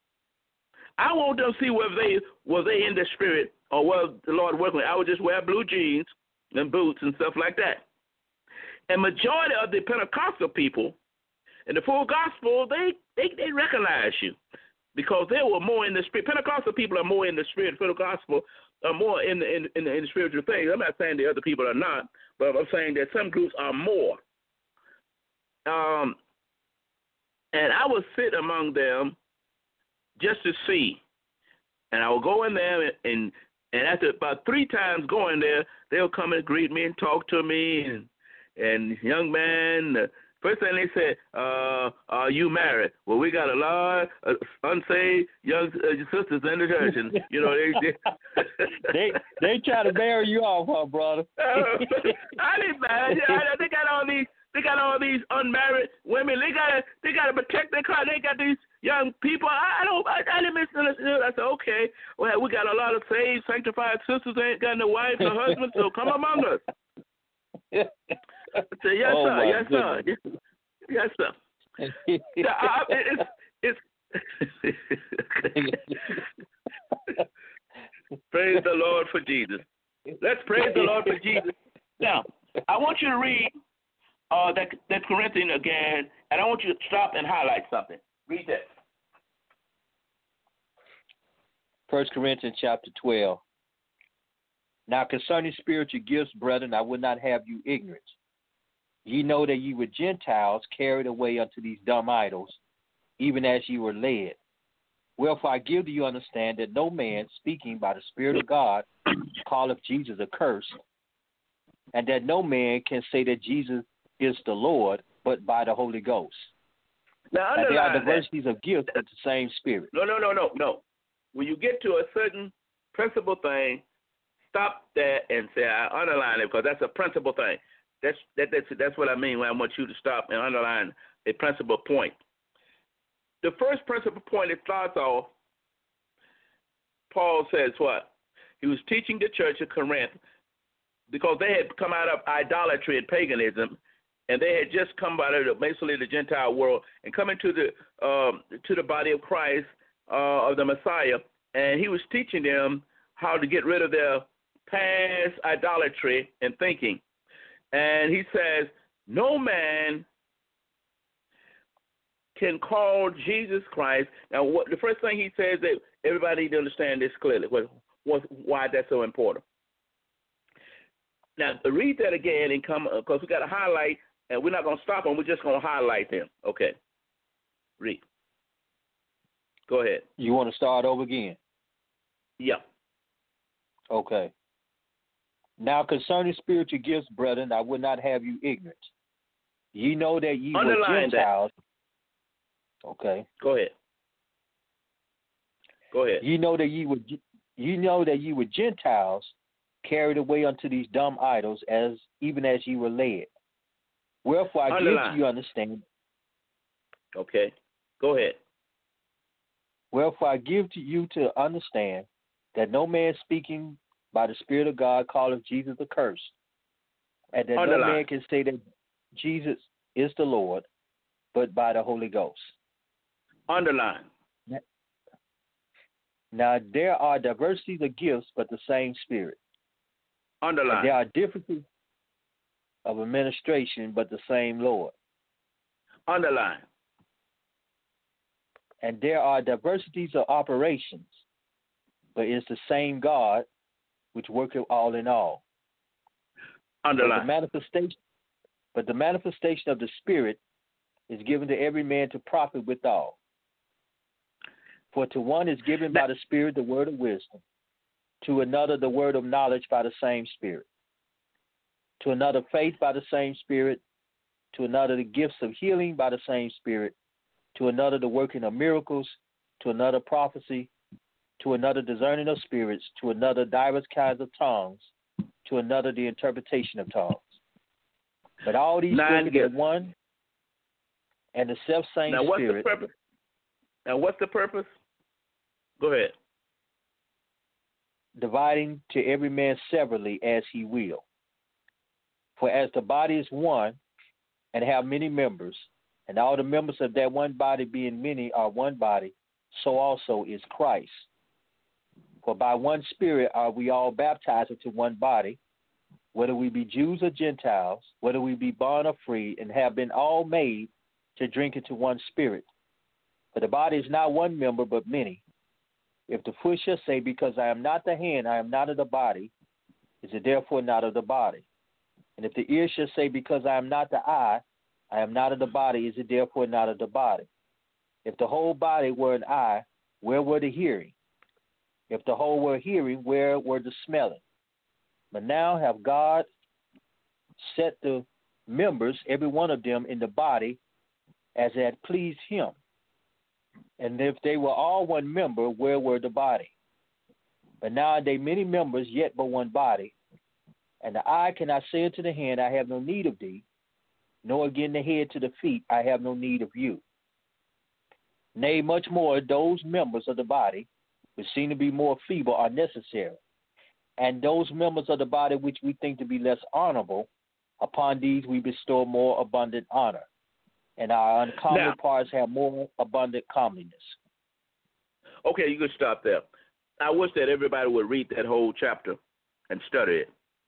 I want them to see whether they in the spirit or was the Lord working with. I would just wear blue jeans and boots and stuff like that. And majority of the Pentecostal people in the full gospel, they recognize you because they were more in the spirit. Pentecostal people are more in the spirit. Full gospel are more in the spiritual things. I'm not saying the other people are not, but I'm saying that some groups are more. And I would sit among them just to see. And I would go in there, and after about 3 times going there, they'll come and greet me and talk to me. And young man, first thing they said, are you married? Well, we got a lot of unsaved young sisters in the church. And, they try to marry you off, huh, brother? I didn't mind. They got all these unmarried women. They gotta protect their car. They got these young people. I didn't misunderstand. I said, okay, well, we got a lot of saved, sanctified sisters ain't got no wife, no husband, so come among us. I said, yes, sir, yes, sir, yes, sir. It's praise the Lord for Jesus. Let's praise the Lord for Jesus. Now, I want you to read that Corinthians again, and I want you to stop and highlight something. Read that. 1 Corinthians chapter 12. Now concerning spiritual gifts, brethren, I would not have you ignorant. Ye know that ye were Gentiles carried away unto these dumb idols, even as ye were led. Wherefore I give to you understand that no man speaking by the Spirit of God calleth Jesus accursed, and that no man can say that Jesus is the Lord, but by the Holy Ghost. Now, and there are diversities of gifts, but the same Spirit. No. When you get to a certain principal thing, stop that and say, I underline it because that's a principal thing. That's what I mean when I want you to stop and underline a principal point. the first principal point it starts off, Paul says what? He was teaching the church of Corinth because they had come out of idolatry and paganism, and they had just come out of basically the Gentile world and come into the body of Christ, of the Messiah, and he was teaching them how to get rid of their past idolatry and thinking. And he says, no man can call Jesus Christ. Now, the first thing he says that everybody need to understand this clearly, why that's so important. Now, read that again and come, because we got to highlight, and we're not going to stop them. We're just going to highlight them. Okay. Read. Go ahead. You want to start over again? Yeah. Okay. Now, concerning spiritual gifts, brethren, I would not have you ignorant. Ye know that ye were Gentiles. That. Okay. Go ahead. Ye know that ye were Gentiles, carried away unto these dumb idols, even as ye were led. Wherefore I give to you understand. Okay. Go ahead. Wherefore I give to you to understand that no man speaking by the Spirit of God calleth Jesus accursed, and that no man can say that Jesus is the Lord, but by the Holy Ghost. Underline. Now there are diversities of gifts, but the same Spirit. Underline. And there are differences of administration, but the same Lord. Underline. And there are diversities of operations, but it's the same God which worketh all in all. Underline. But the manifestation of the Spirit is given to every man to profit withal. For to one is given by the Spirit the word of wisdom, to another the word of knowledge by the same Spirit, to another faith by the same Spirit, to another the gifts of healing by the same Spirit, to another the working of miracles, to another prophecy, to another discerning of spirits, to another divers kinds of tongues, to another the interpretation of tongues. But all these work in one and the self-same Spirit. Now what's the purpose? Go ahead. Dividing to every man severally as he will. For as the body is one and have many members, and all the members of that one body being many are one body, so also is Christ. For by one Spirit are we all baptized into one body, whether we be Jews or Gentiles, whether we be bond or free, and have been all made to drink into one Spirit. For the body is not one member, but many. If the foot shall say, because I am not the hand, I am not of the body, is it therefore not of the body? And if the ear shall say, because I am not the eye, I am not of the body, is it therefore not of the body? If the whole body were an eye, where were the hearing? If the whole were hearing, where were the smelling? But now have God set the members, every one of them, in the body as it had pleased him. And if they were all one member, where were the body? But now are they many members, yet but one body. And the eye cannot say unto the hand, I have no need of thee, nor again the head to the feet, I have no need of you. Nay, much more, those members of the body which seem to be more feeble are necessary. And those members of the body which we think to be less honorable, upon these we bestow more abundant honor. And our uncomely parts have more abundant comeliness. Okay, you can stop there. I wish that everybody would read that whole chapter and study it.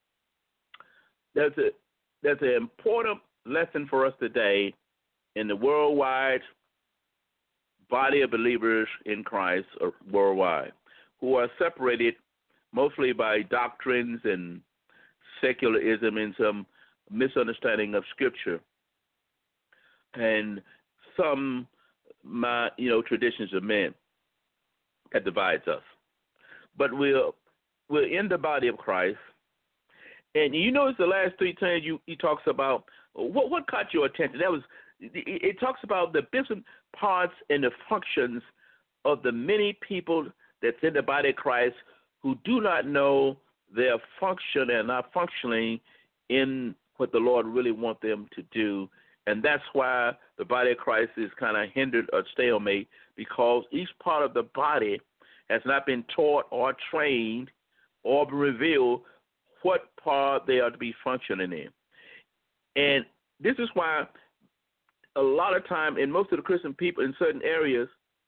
There's an important lesson for us today in the worldwide body of believers in Christ, or worldwide, who are separated mostly by doctrines and secularism and some misunderstanding of Scripture, and some, traditions of men that divides us. But we're in the body of Christ, and you notice the last three times he talks about what caught your attention. It talks about the different parts and the functions of the many people that's in the body of Christ who do not know their function and not functioning in what the Lord really wants them to do And that's why the body of Christ is kind of hindered or stalemate, because each part of the body has not been taught or trained or revealed what part they are to be functioning in. And this is why a lot of time in most of the Christian people in certain areas,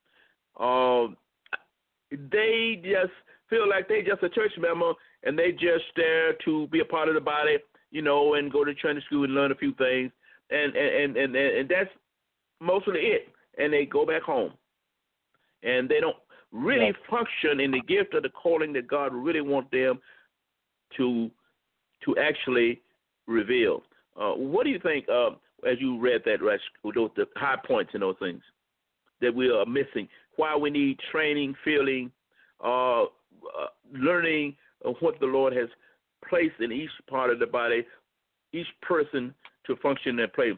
they just feel like they just a church member and they just there to be a part of the body, and go to Trinity school and learn a few things. And that's mostly it. And they go back home. And they don't really function in the gift of the calling that God really wants them to actually reveal. What do you think, as you read that, the high points and those things that we are missing? Why we need training, feeling, learning of what the Lord has placed in each part of the body, each person to function and play.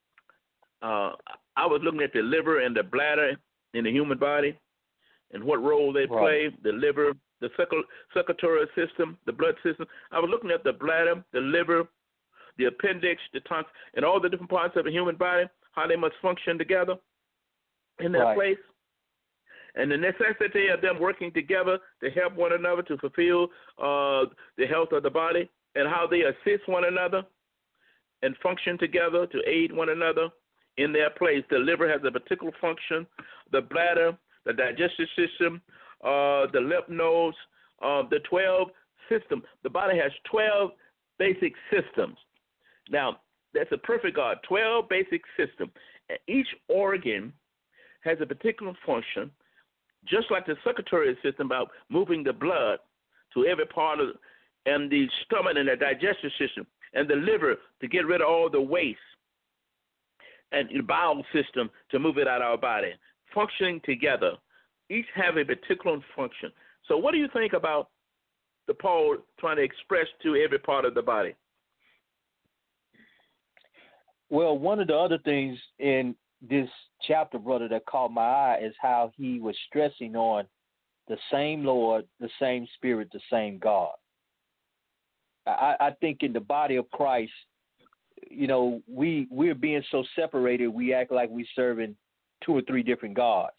I was looking at the liver and the bladder in the human body and what role they play, the liver, the circulatory system, the blood system. I was looking at the bladder, the liver, the appendix, the tongue, and all the different parts of the human body, how they must function together in their place. And the necessity of them working together to help one another to fulfill the health of the body, and how they assist one another and function together to aid one another in their place. The liver has a particular function, the bladder, the digestive system, the lymph nodes, the 12 system. The body has 12 basic systems. Now, that's a perfect God, 12 basic systems. Each organ has a particular function, just like the circulatory system about moving the blood to every part of, and the stomach and the digestive system, and the liver to get rid of all the waste, and the bowel system to move it out of our body, functioning together. Each have a particular function. So what do you think about the Paul trying to express to every part of the body? Well, one of the other things in this chapter, brother, that caught my eye is how he was stressing on the same Lord, the same Spirit, the same God. I think in the body of Christ, we're being so separated, we act like we're serving 2 or 3 different gods.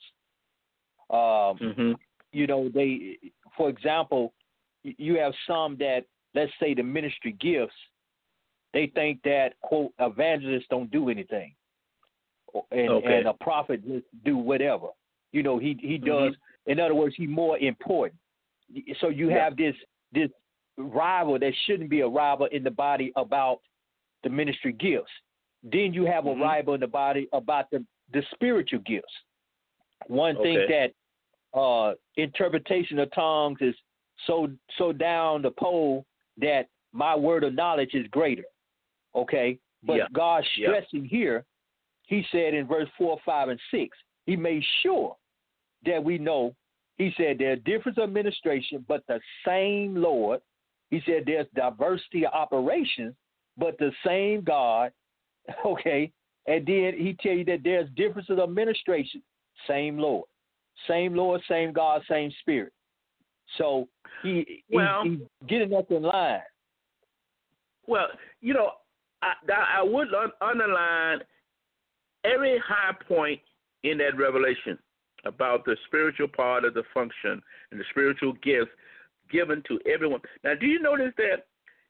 They, for example, you have some that, let's say the ministry gifts, they think that, quote, evangelists don't do anything. And a prophet just do whatever. He does. In other words, he's more important. So you have this rival that shouldn't be a rival in the body about the ministry gifts. Then you have a rival in the body about the spiritual gifts. One thing that interpretation of tongues is so down the pole that my word of knowledge is greater. Okay? But God's stressing here, he said in verse 4, 5, and 6, he made sure that we know, he said there's difference of administration, but the same Lord. He said there's diversity of operations, but the same God. Okay? And then he tell you that there's differences of administration, same Lord. Same Lord, same God, same Spirit. So he's getting up in line. Well, I would underline every high point in that revelation about the spiritual part of the function and the spiritual gifts given to everyone. Now, do you notice that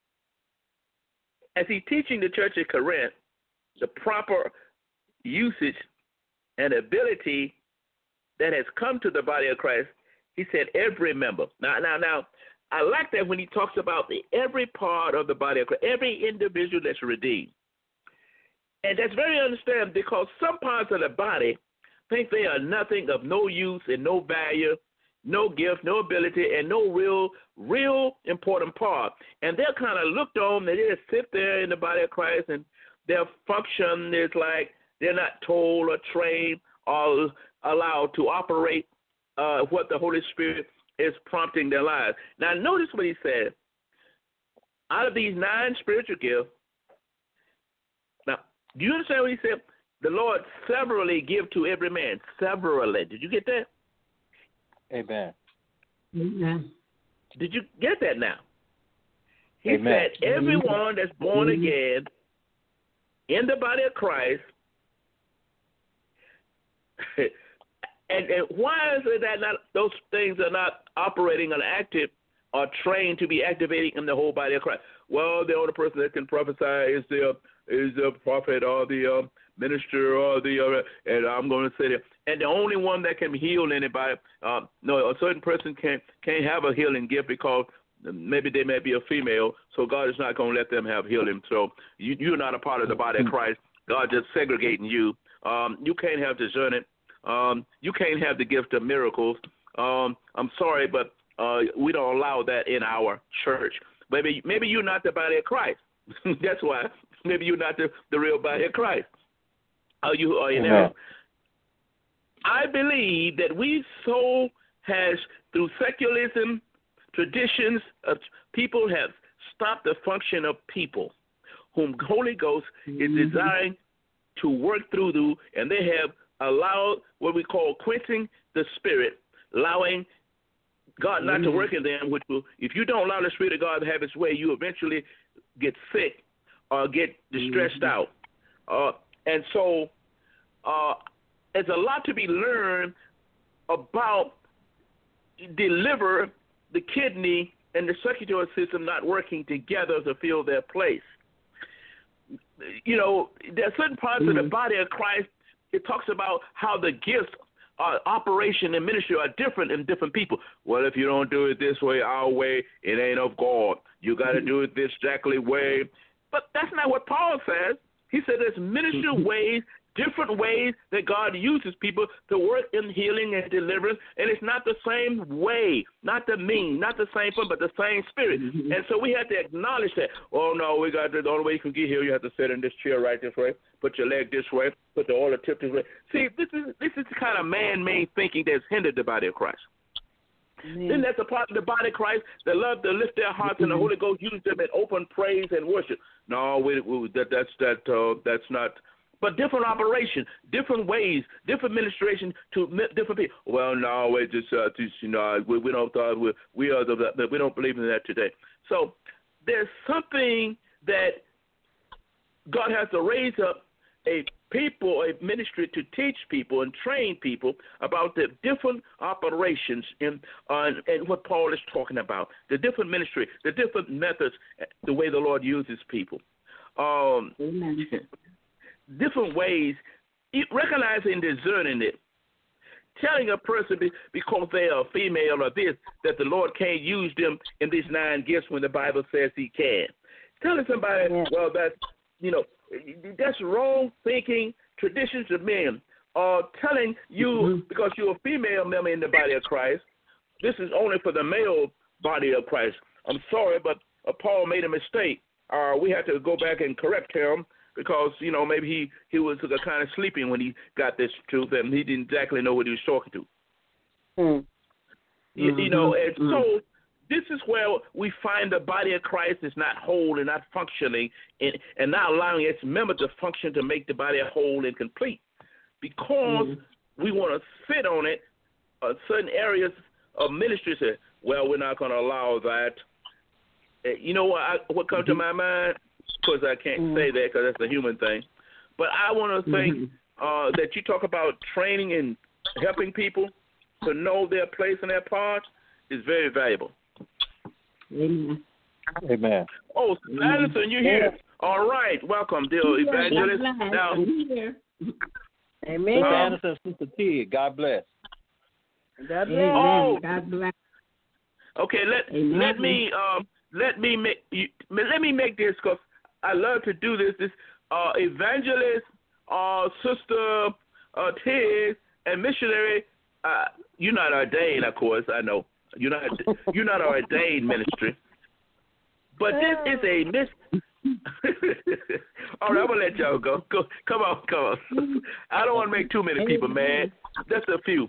as he's teaching the church at Corinth, the proper usage and ability that has come to the body of Christ, he said every member. Now, I like that when he talks about every part of the body of Christ, every individual that's redeemed. And that's very understandable because some parts of the body think they are nothing, of no use and no value, no gift, no ability, and no real important part. And they're kind of looked on, they just sit there in the body of Christ, and their function is like they're not told or trained or allowed to operate what the Holy Spirit is prompting their lives. Now, notice what he said. Out of these 9 spiritual gifts, now, do you understand what he said? The Lord severally give to every man. Severally. Did you get that? Amen. Amen. Did you get that now? He said everyone that's born again in the body of Christ. And why is it that those things are not operating and active or trained to be activating in the whole body of Christ? Well, the only person that can prophesy is the prophet or the minister or and I'm going to say that. And the only one that can heal anybody, no, a certain person can't have a healing gift because maybe they may be a female, so God is not going to let them have healing. So you're not a part of the body of Christ. God just segregating you. You can't have discernment. You can't have the gift of miracles. I'm sorry, but we don't allow that in our church. Maybe you're not the body of Christ. That's why. Maybe you're not the real body of Christ. Are you now? I believe that we so has, through secularism, traditions of people have stopped the function of people whom Holy Ghost is designed to work through, and they have allowed what we call quenching the Spirit, allowing God not to work in them, which will, if you don't allow the Spirit of God to have its way, you eventually get sick or get distressed out. And so there's a lot to be learned about the liver, the kidney, and the circulatory system not working together to fill their place. You know, there are certain parts of the body of Christ. It talks about how the gifts, operation, and ministry are different in different people. Well, if you don't do it this way, our way, it ain't of God. You got to do it this exactly way. But that's not what Paul says. He said there's ministry ways, different ways that God uses people to work in healing and deliverance, and it's not the same way, not the mean, not the same form, but the same Spirit. And so we have to acknowledge that. Oh no, we got the only way you can get here, you have to sit in this chair right this way, put your leg this way, put the oil tip this way. See, this is the kind of man-made thinking that's hindered the body of Christ. Then that's a part of the body of Christ that love to lift their hearts and the Holy Ghost use them in open praise and worship. No, that's not. But different operation, different ways, different ministration to different people. Well, no, we just we don't we don't believe in that today. So there's something that God has to raise up a ministry to teach people and train people about the different operations and what Paul is talking about, the different ministry, the different methods, the way the Lord uses people. Amen. Different ways, recognizing, discerning it, telling a person because they are female or this, that the Lord can't use them in these 9 gifts when the Bible says he can. Telling somebody, well, that's wrong thinking, traditions of men. Telling you, because you're a female member in the body of Christ, this is only for the male body of Christ. I'm sorry, but Paul made a mistake. We had to go back and correct him because, maybe he was kind of sleeping when he got this truth and he didn't exactly know what he was talking to. And so this is where we find the body of Christ is not whole and not functioning and not allowing its members to function to make the body whole and complete because we want to sit on it. Certain areas of ministry say, well, we're not going to allow that. You know what comes to my mind? Of course, I can't say that because that's a human thing. But I want to think that you talk about training and helping people to know their place and their part is very valuable. Amen. Amen. Oh, Anderson, you're here. All right. Welcome, dear evangelist. Now, Amen. Anderson, Sister T, God bless. God bless. God bless. Okay, let me make this because I love to do this. This evangelist, Sister Tig, and missionary. You're not ordained, of course. I know you're not ordained ministry, but this is a All right, I'm gonna let y'all go. Come on. I don't want to make too many people mad. Just a few.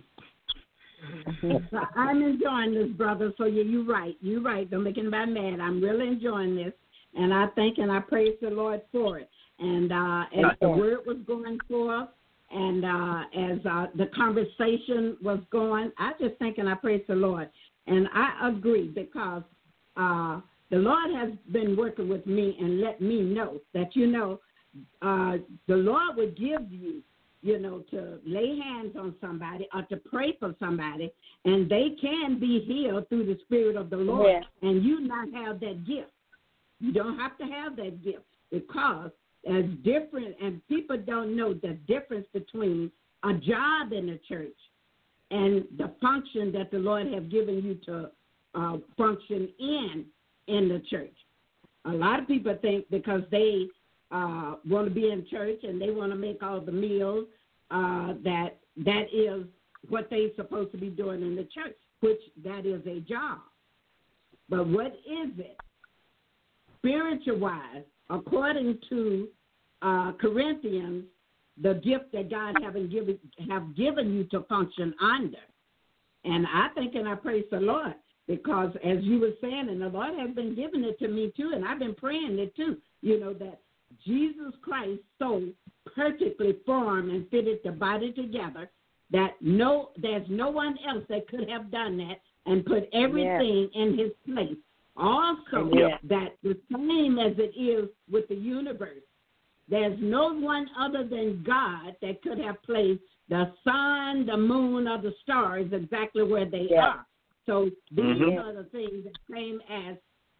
I'm enjoying this, brother. So you're right. You're right. Don't make anybody mad. I'm really enjoying this, and I thank and I praise the Lord for it. And as the word was going forth, and as the conversation was going, I just thank and I praise the Lord. And I agree because the Lord has been working with me and let me know that, the Lord would give you, to lay hands on somebody or to pray for somebody, and they can be healed through the Spirit of the Lord, and you not have that gift. You don't have to have that gift, because as different, and people don't know the difference between a job in the church and the function that the Lord has given you to function in the church. A lot of people think because they want to be in church and they want to make all the meals, that is what they're supposed to be doing in the church, which that is a job. But what is it? Spiritual-wise, according to Corinthians, the gift that God have given you to function under. And I think and I praise the Lord, because as you were saying, and the Lord has been giving it to me too, and I've been praying it too, that Jesus Christ so perfectly formed and fitted the body together that there's no one else that could have done that and put everything in his place. Also, that the same as it is with the universe, there's no one other than God that could have placed the sun, the moon, or the stars exactly where they are. So these are the things that came as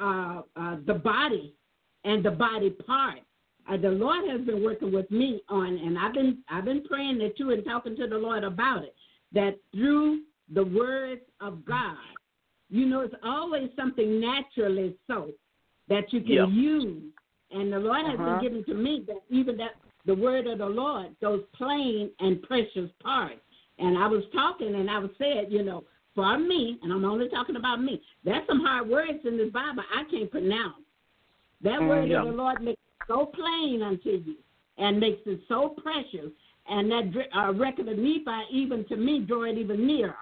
the body and the body part. The Lord has been working with me on, and I've been praying it too and talking to the Lord about it, that through the words of God, it's always something naturally so that you can use. And the Lord has been given to me that even that the word of the Lord, those plain and precious parts. And I was talking and I was saying, for me, and I'm only talking about me, there's some hard words in this Bible I can't pronounce. That word of the Lord makes it so plain unto you and makes it so precious. And that record of Nephi, even to me, draw it even nearer.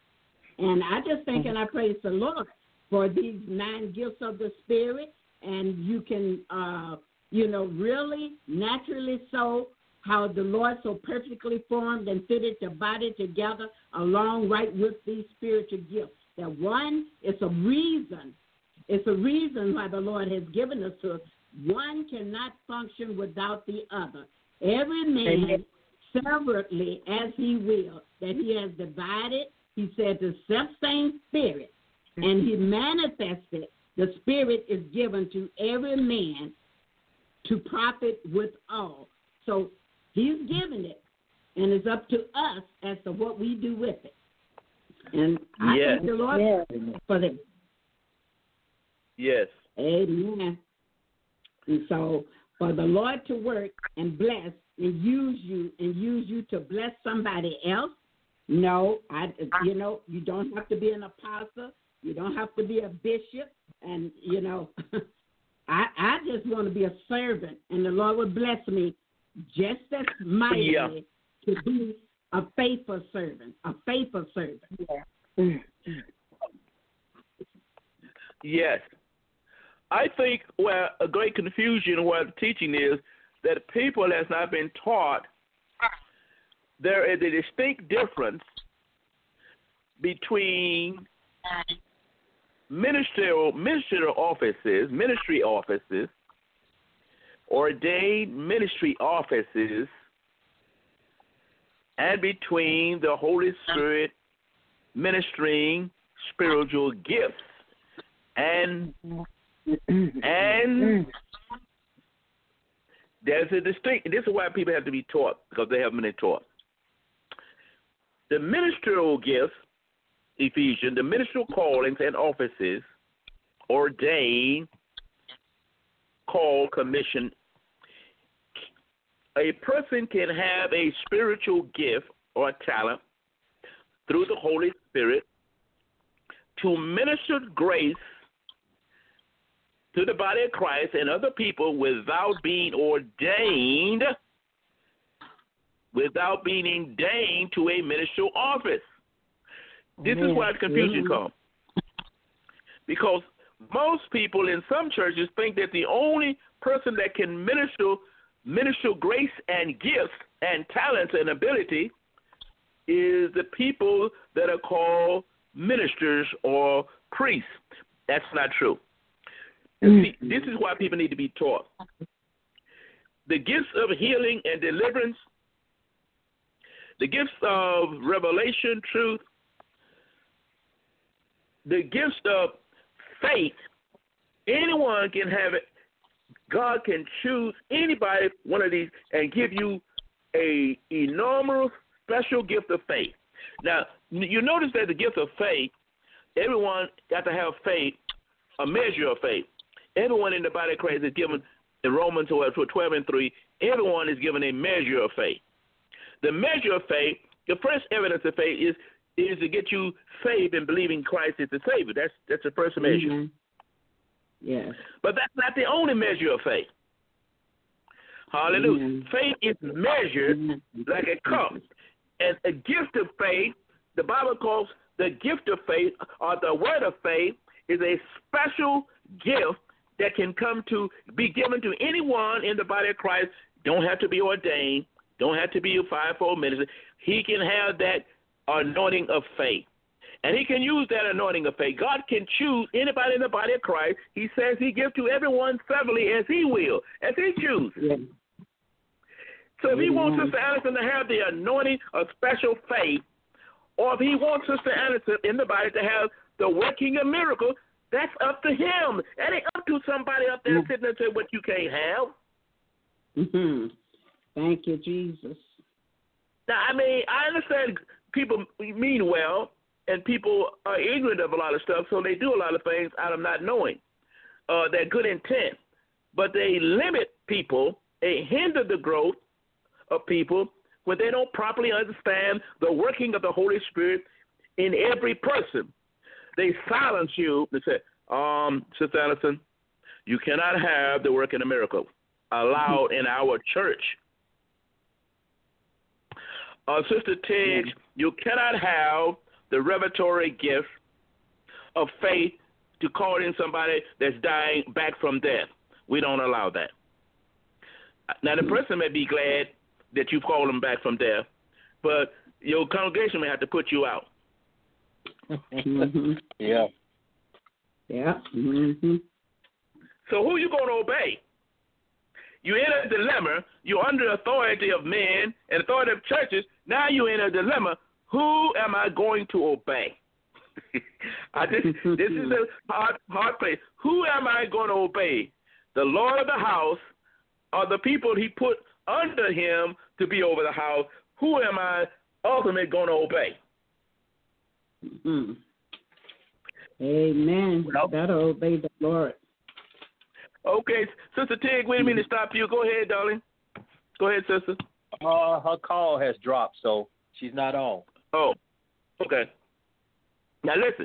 And I just think and I praise the Lord for these 9 gifts of the Spirit. And you can, really naturally so how the Lord so perfectly formed and fitted the body together along right with these spiritual gifts. That one is a reason. It's a reason why the Lord has given us to us. One cannot function without the other. Every man separately as he will, that he has divided, he said, the self-same Spirit, and he manifested. The Spirit is given to every man to profit with all. So he's given it, and it's up to us as to what we do with it. And I thank the Lord for this. Yes. Amen. And so for the Lord to work and bless and use you to bless somebody else, no, you don't have to be an apostle. You don't have to be a bishop. And, I just want to be a servant, and the Lord will bless me just as mightily to be a faithful servant, Yes. I think where a great confusion where the teaching is that people has not been taught there is a distinct difference between ministry offices, ordained ministry offices, and between the Holy Spirit ministering spiritual gifts. And there's a distinct, this is why people have to be taught, because they haven't been taught. The ministerial gifts, Ephesians, the ministerial callings and offices, ordained, called, commissioned. A person can have a spiritual gift or talent through the Holy Spirit to minister grace to the body of Christ and other people without being ordained to a ministerial office. This is where the confusion comes. Because most people in some churches think that the only person that can minister grace and gifts and talents and ability is the people that are called ministers or priests. That's not true. See, this is why people need to be taught. the gifts of healing and deliverance, the gifts of revelation, truth, the gifts of faith. Anyone can have it. God can choose anybody, one of these, and give you a enormous special gift of faith. Now, you notice that the gift of faith, everyone got to have faith, a measure of faith. Everyone in the body of Christ is given, in Romans 12:3, everyone is given a measure of faith. The measure of faith, the first evidence of faith is to get you faith in believing Christ is the Savior. That's the first measure. Mm-hmm. Yes. But that's not the only measure of faith. Hallelujah. Mm-hmm. Faith is measured like a cup. And a gift of faith, the Bible calls the gift of faith, or the word of faith, is a special gift that can come to be given to anyone in the body of Christ. Don't have to be ordained. Don't have to be a fivefold minister. He can have that anointing of faith. And he can use that anointing of faith. God can choose anybody in the body of Christ. He says he gives to everyone severally as he will, as he chooses. Yeah. So if he wants Sister Anderson to have the anointing of special faith, or if he wants Sister Anderson in the body to have the working of miracles, that's up to him. That ain't up to somebody up there sitting and saying what you can't have. Mm-hmm. Thank you, Jesus. Now, I mean, I understand people mean well, and people are ignorant of a lot of stuff, so they do a lot of things out of not knowing their good intent. But they limit people, they hinder the growth of people when they don't properly understand the working of the Holy Spirit in every person. They silence you. They say, Sister Anderson, you cannot have the working of miracles allowed in our church. Sister Tiggs, you cannot have the revelatory gift of faith to call in somebody that's dying back from death. We don't allow that. Now, the person may be glad that you called them back from death, but your congregation may have to put you out. Mm-hmm. Yeah. Yeah. Mm-hmm. So who you going to obey? You're in a dilemma. You're under authority of men and authority of churches. Now you're in a dilemma. Who am I going to obey? This is a hard place. Who am I going to obey? The Lord of the house or the people he put under him to be over the house? Who am I ultimately going to obey? Mm-hmm. Amen. Gotta obey the Lord. Okay, Sister Tig, we didn't mean to stop you. Go ahead, darling. Go ahead, sister. Her call has dropped, so she's not on. Oh, okay. Now listen.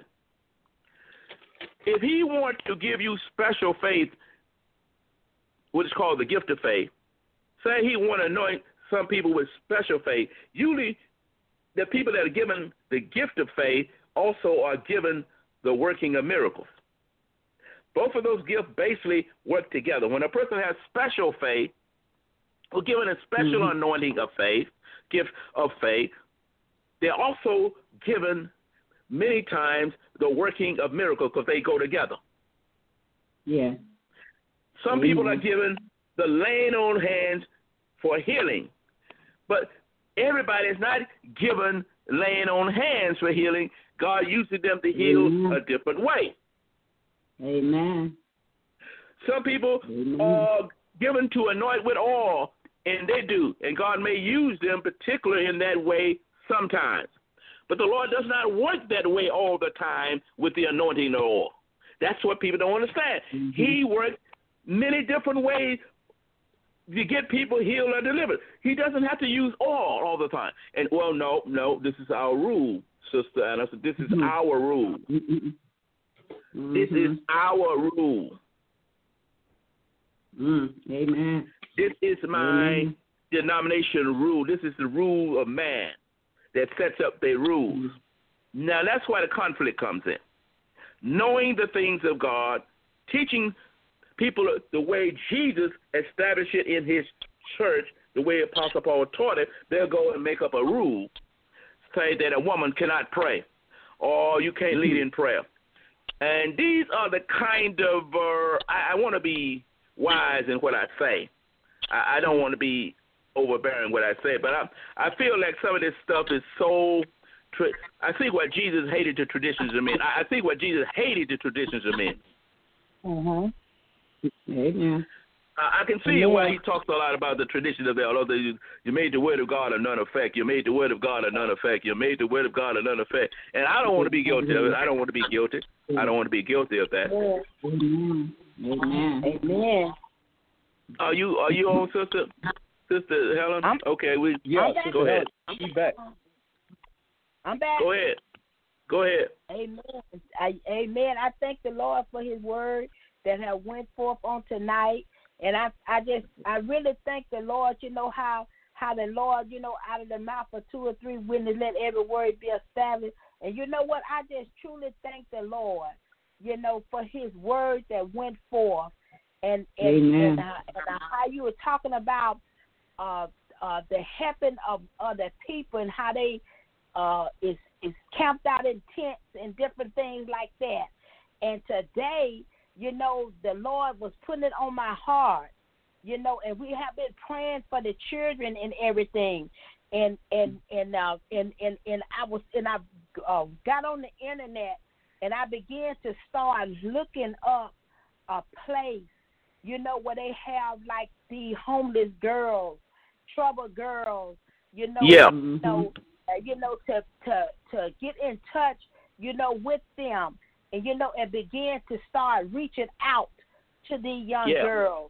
If he wants to give you special faith, which is called the gift of faith, say he want to anoint some people with special faith, usually the people that are given the gift of faith also are given the working of miracles. Both of those gifts basically work together. When a person has special faith, or given a special anointing of faith, gift of faith, they're also given many times the working of miracles because they go together. Yeah. Some people are given the laying on hands for healing, but everybody is not given laying on hands for healing. God uses them to heal a different way. Amen. Some people are given to anoint with oil, and they do, and God may use them particularly in that way sometimes. But the Lord does not work that way all the time with the anointing of oil. That's what people don't understand. He works many different ways to get people healed or delivered. He doesn't have to use oil all the time. And, well, no, this is our rule, Sister Anderson. This is our rule. This is our rule. Amen. This is my denomination rule. This is the rule of man that sets up their rules. Now, that's why the conflict comes in. Knowing the things of God, teaching people the way Jesus established it in his church, the way Apostle Paul taught it, they'll go and make up a rule, say that a woman cannot pray or you can't lead in prayer. And these are the kind of, I want to be wise in what I say. I don't want to be overbearing what I say, but I feel like some of this stuff is so. I think what Jesus hated the traditions of men. I think what Jesus hated the traditions of men. Amen. I can see why he talks a lot about the tradition of the although you made the word of God of none effect. You made the word of God of none effect. You made the word of God of none effect. And I don't want to be guilty of it. I don't want to be guilty. I don't want to be guilty of that. Amen. Amen. Amen. Are you on, Sister Helen? Okay, go ahead. She's back. I'm back. Go ahead. Amen. Amen. I thank the Lord for his word that have went forth on tonight. And I really thank the Lord, how the Lord, out of the mouth of 2 or 3 witnesses, let every word be established. And you know what? I just truly thank the Lord, for his word that went forth. And how you were talking about the helping of other people and how they is camped out in tents and different things like that. And today, the Lord was putting it on my heart, and we have been praying for the children and everything. And I got on the internet and I began to start looking up a place, where they have like the homeless girls, troubled girls, to get in touch, with them. And, and began to start reaching out to the young girls,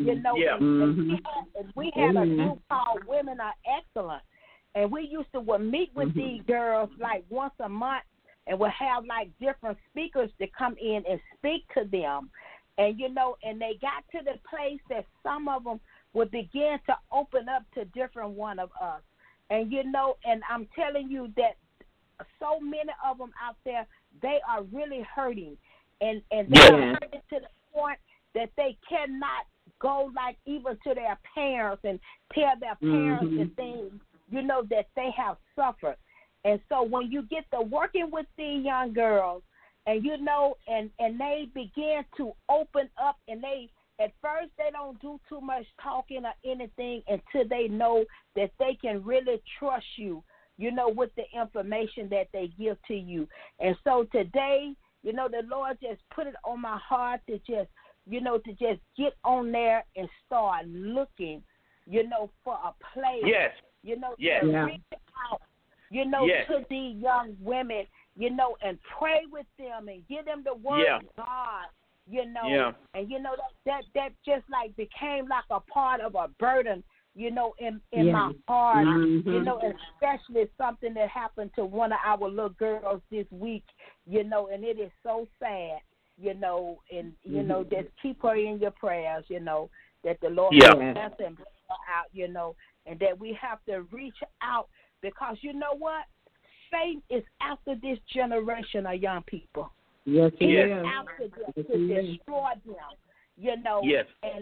and we had a group called Women Are Excellent. And we used to meet with these girls like once a month and would have like different speakers to come in and speak to them. And, and they got to the place that some of them would begin to open up to different one of us. And, and I'm telling you that so many of them out there, they are really hurting, and they are hurting to the point that they cannot go like even to their parents and tell their parents the things, that they have suffered. And so when you get to working with these young girls, and and they begin to open up, and they at first they don't do too much talking or anything until they know that they can really trust you, with the information that they give to you. And so today, the Lord just put it on my heart to just, to just get on there and start looking, for a place, to reach out, to these young women, and pray with them and give them the word of God, and, that just like became like a part of a burden, in my heart, especially something that happened to one of our little girls this week, and it is so sad, and, just keep her in your prayers, that the Lord will bless and bring her out, and that we have to reach out because you know what? Satan is after this generation of young people. Yes, he is after them to destroy them,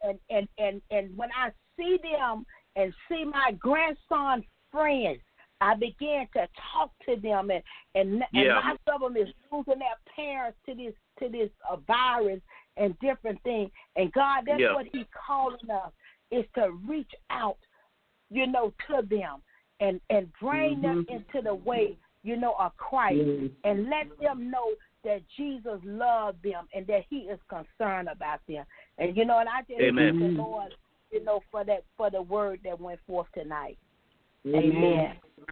and when I see them and see my grandson's friends, I began to talk to them, and lots of them is losing their parents to this virus and different things. And God, that's what He's calling us, is to reach out, to them and bring them into the way, of Christ, and let them know that Jesus loved them and that He is concerned about them. And and I just thank the Lord, for the word that went forth tonight. Amen.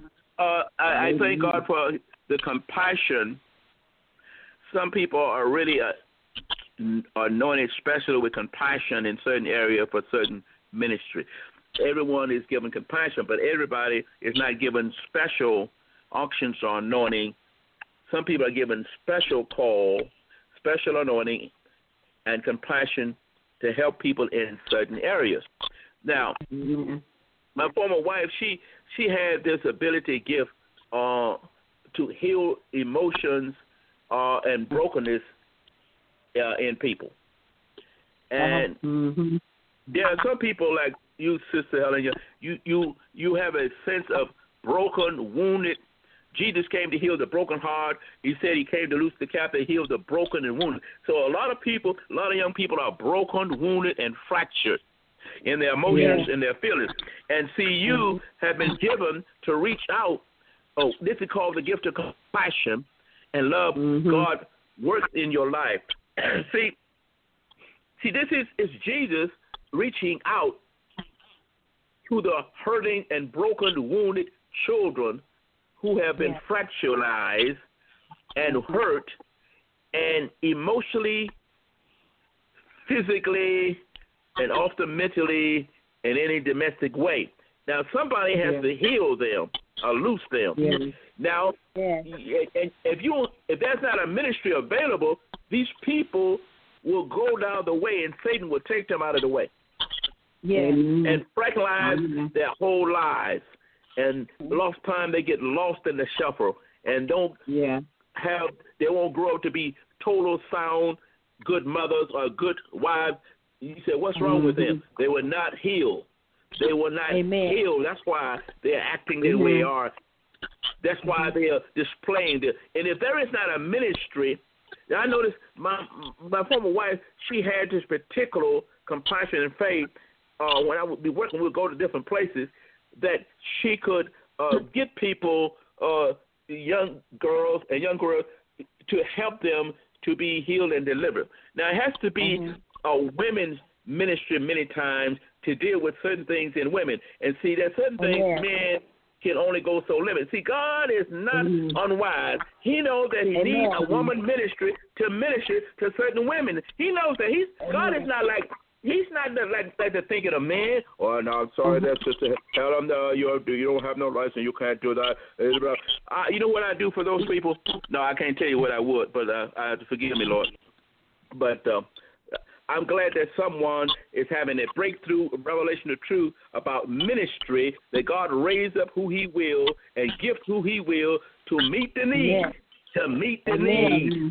I thank God for the compassion. Some people are really anointed especially with compassion in certain area for certain ministry. Everyone is given compassion, but everybody is not given special unctions or anointing. Some people are given special call, special anointing, and compassion to help people in certain areas. Now, my former wife, she had this ability gift to heal emotions and brokenness in people. And there are some people like you, Sister Helen, you have a sense of broken, wounded. Jesus came to heal the broken heart. He said He came to loose the captive, heal the broken and wounded. So a lot of young people are broken, wounded, and fractured. in their emotions and their feelings. And see, you have been given to reach out. Oh, this is called the gift of compassion and love. God works in your life. See, this is Jesus reaching out to the hurting and broken, wounded children who have been fractured and hurt and emotionally, physically, and often mentally in any domestic way. Now, somebody has to heal them or loose them. Now, if there's not a ministry available, these people will go down the way, and Satan will take them out of the way. And fragilize their whole lives. And lost time, they get lost in the shuffle and they won't grow up to be total sound, good mothers or good wives. You say, what's wrong with them? They were not healed. They were not healed. That's why they're acting the way they are. That's why they are displaying this. And if there is not a ministry, I noticed my former wife, she had this particular compassion and faith. When I would be working, we'd go to different places, that she could get people, young girls, to help them to be healed and delivered. Now, it has to be a women's ministry many times to deal with certain things in women. And see, there's certain things men can only go so limited. See, God is not unwise. He knows that he needs a woman ministry to minister to certain women. He knows that God is not like, he's not like the thinking of man. Oh, no, I'm sorry, that's just to tell them you don't have no license, you can't do that. You know what I do for those people? No, I can't tell you what I would, but I have to forgive me, Lord. But I'm glad that someone is having a breakthrough revelation of truth about ministry, that God raised up who he will and gift who he will to meet the need. To meet the need.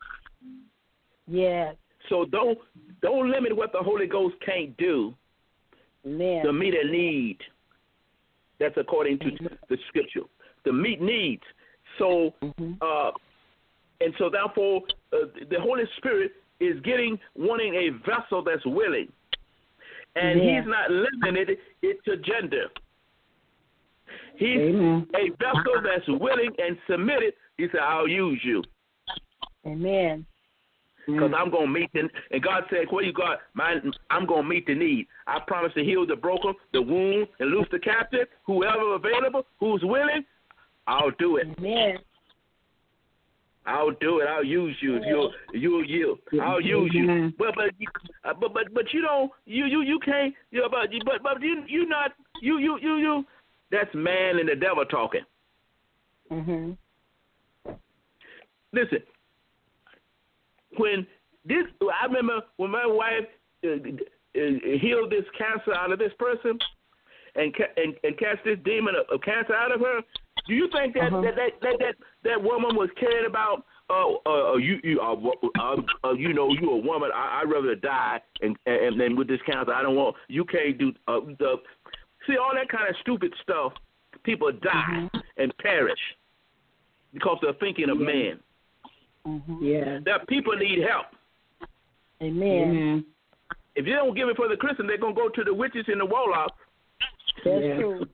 Yes. So don't limit what the Holy Ghost can't do to meet a need. That's according to the scripture. To meet needs. So, and so therefore, the Holy Spirit is wanting a vessel that's willing. And he's not limiting it to gender. He's a vessel that's willing and submitted. He said, I'll use you. Amen. Because I'm going to meet them. And God said, what you got? I'm going to meet the need. I promise to heal the broken, the wound, and loose the captive. Whoever available, who's willing, I'll do it. Amen. I'll do it. I'll use you. You'll yield. I'll use you. But you don't. You can't. But you not. You. That's man and the devil talking. Listen. I remember when my wife healed this cancer out of this person and cast this demon of cancer out of her. Do you think that woman was caring about? You a woman. I'd rather die and with this cancer. I don't want. You can't do see all that kind of stupid stuff. People die and perish because they're thinking of man. That people need help. Amen. If you don't give it for the Christian, they're gonna go to the witches and the warlocks. That's true.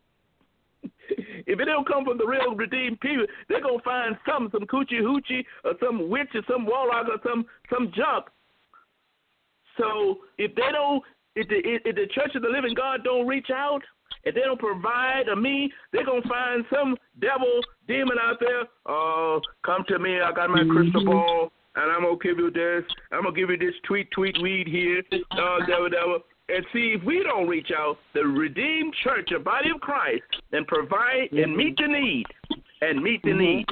If it don't come from the real redeemed people, they're gonna find some coochie hoochie or some witch or some warlock or some junk. So if they don't, if the Church of the Living God don't reach out, if they don't provide they're going to find some devil, demon out there. Come to me. I got my crystal ball, and I'm going to give you this. I'm going to give you this tweet weed here. Devil. And see, if we don't reach out, the redeemed church, the body of Christ, and provide and meet the need. Amen.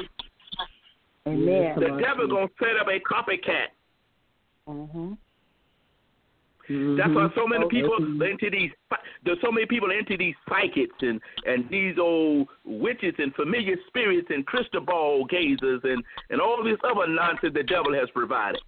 The devil going to set up a copycat. That's why so many people into these psychics and these old witches and familiar spirits and crystal ball gazers and all this other nonsense the devil has provided.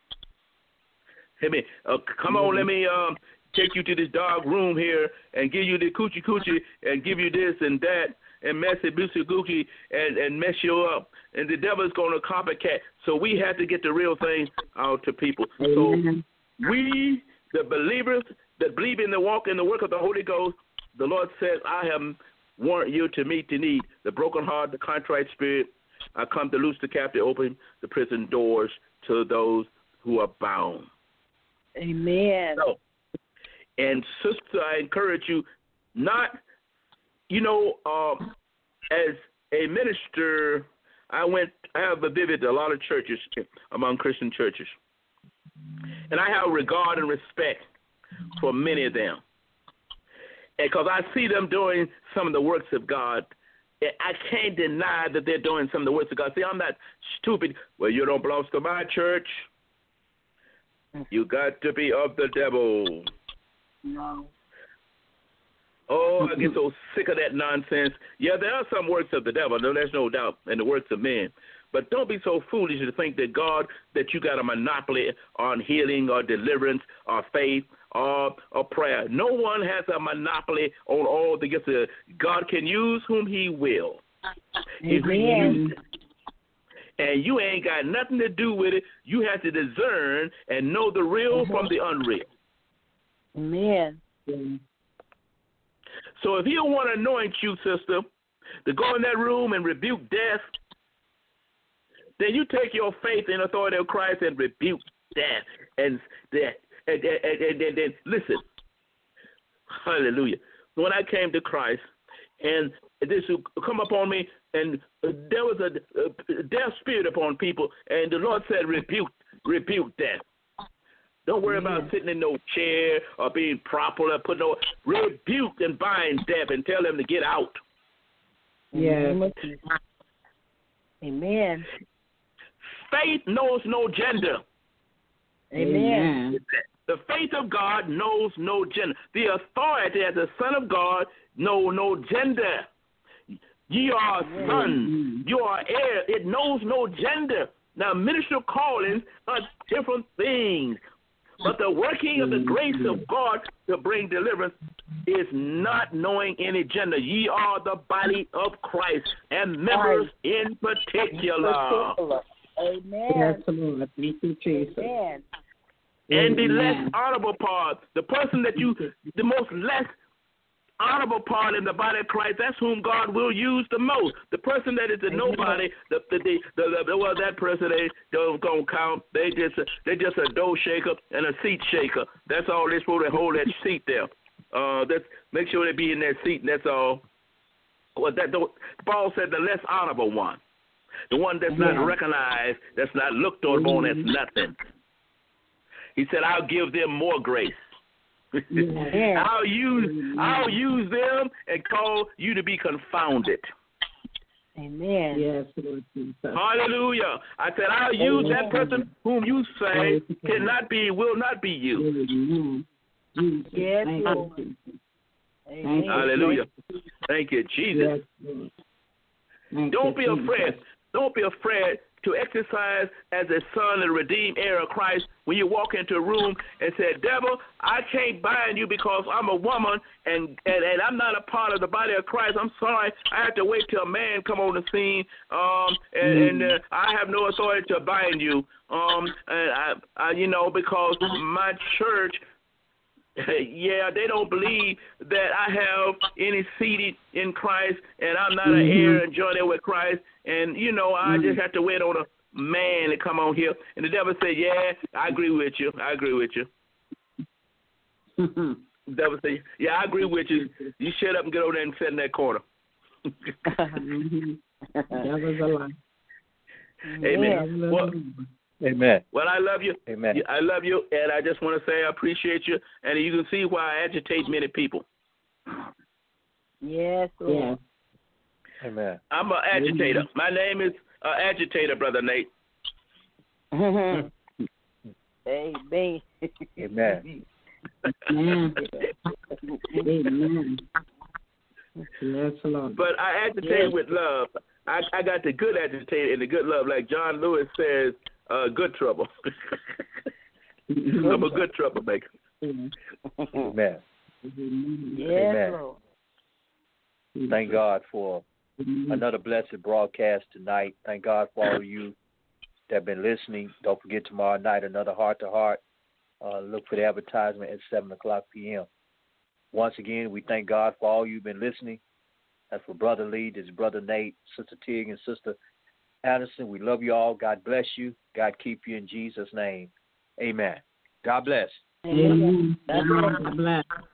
Come on, let me take you to this dark room here and give you the coochie and give you this and that and mess it, Gucci, and mess you up. And the devil is going to copycat. So we have to get the real thing out to people. So we, the believers, that believe in the walk in the work of the Holy Ghost, the Lord says, I have warned you to meet the need, the broken heart, the contrite spirit. I come to loose the captive, open the prison doors to those who are bound. Amen. So, and sister, I encourage you not, as a minister, I have visited a lot of churches among Christian churches. And I have regard and respect for many of them. Because I see them doing some of the works of God. I can't deny that they're doing some of the works of God. See, I'm not stupid. Well, you don't belong to my church. You got to be of the devil. No. Oh, I get so sick of that nonsense. Yeah, there are some works of the devil. No, there's no doubt, and the works of men. But don't be so foolish to think that that you got a monopoly on healing or deliverance or faith or prayer. No one has Amen. on all the gifts. God can use whom he will. Amen. And you ain't got nothing to do with it. You have to discern and know the real from the unreal. Amen. So if he don't want to anoint you, sister, to go in that room and rebuke death, then you take your faith and authority of Christ and rebuke death. And then listen, hallelujah. When I came to Christ, and this would come upon me, and there was a death spirit upon people, and the Lord said, rebuke death. Don't worry about sitting in no chair or being proper or rebuke and bind death and tell them to get out. Yes. Amen. Faith knows no gender. Amen. The faith of God knows no gender. The authority as a son of God knows no gender. Ye are sons. You are heirs. It knows no gender. Now, ministerial callings are different things. But the working of the grace of God to bring deliverance is not knowing any gender. Ye are the body of Christ and members in particular. Amen. Yes, Lord. Thank you, Jesus. Amen. And the less honorable part, the person that the most less honorable part in the body of Christ, that's whom God will use the most. The person that is a nobody, that person they don't gonna count. They just a dough shaker and a seat shaker. That's all they're supposed to hold that seat there. That's make sure they be in that seat, and that's all. Well, Paul said the less honorable one, the one that's not recognized, that's not looked upon as nothing. He said, "I'll give them more grace." I'll use them and call you to be confounded. Amen. Yes, Lord Jesus. Hallelujah. I said, I'll use that person whom you say will not be you. Yes, Lord. Hallelujah. Thank you, Jesus. Don't be afraid. Don't be afraid to exercise as a son and redeemed heir of Christ when you walk into a room and say, devil, I can't bind you because I'm a woman and I'm not a part of the body of Christ. I'm sorry. I have to wait till a man come on the scene, and I have no authority to bind you. Because my church, they don't believe that I have any seed in Christ, and I'm not an heir and joint heir with Christ, and, I just have to wait on a man to come on here. And the devil said, I agree with you. The devil said, I agree with you. You shut up and get over there and sit in that corner. That was a lie. Amen. Amen. Well, I love you. Amen. I love you, and I just want to say I appreciate you, and you can see why I agitate many people. Yes, Lord. Yeah. Amen. I'm an agitator. My name is Agitator, Brother Nate. Amen. Amen. Amen. Yes, Lord. But I agitate with love. I got the good agitator and the good love, like John Lewis says, good trouble. I'm a good troublemaker. Amen. Yes, Amen. Lord. Thank God for another blessed broadcast tonight. Thank God for all of you that have been listening. Don't forget tomorrow night, another Heart to Heart Look for the advertisement at 7 o'clock p.m. Once again, we thank God for all you've been listening. That's for Brother Lee, this is Brother Nate, Sister Tig, and Sister Anderson. We love you all. God bless you. God keep you in Jesus' name. Amen. God bless. Amen. God bless.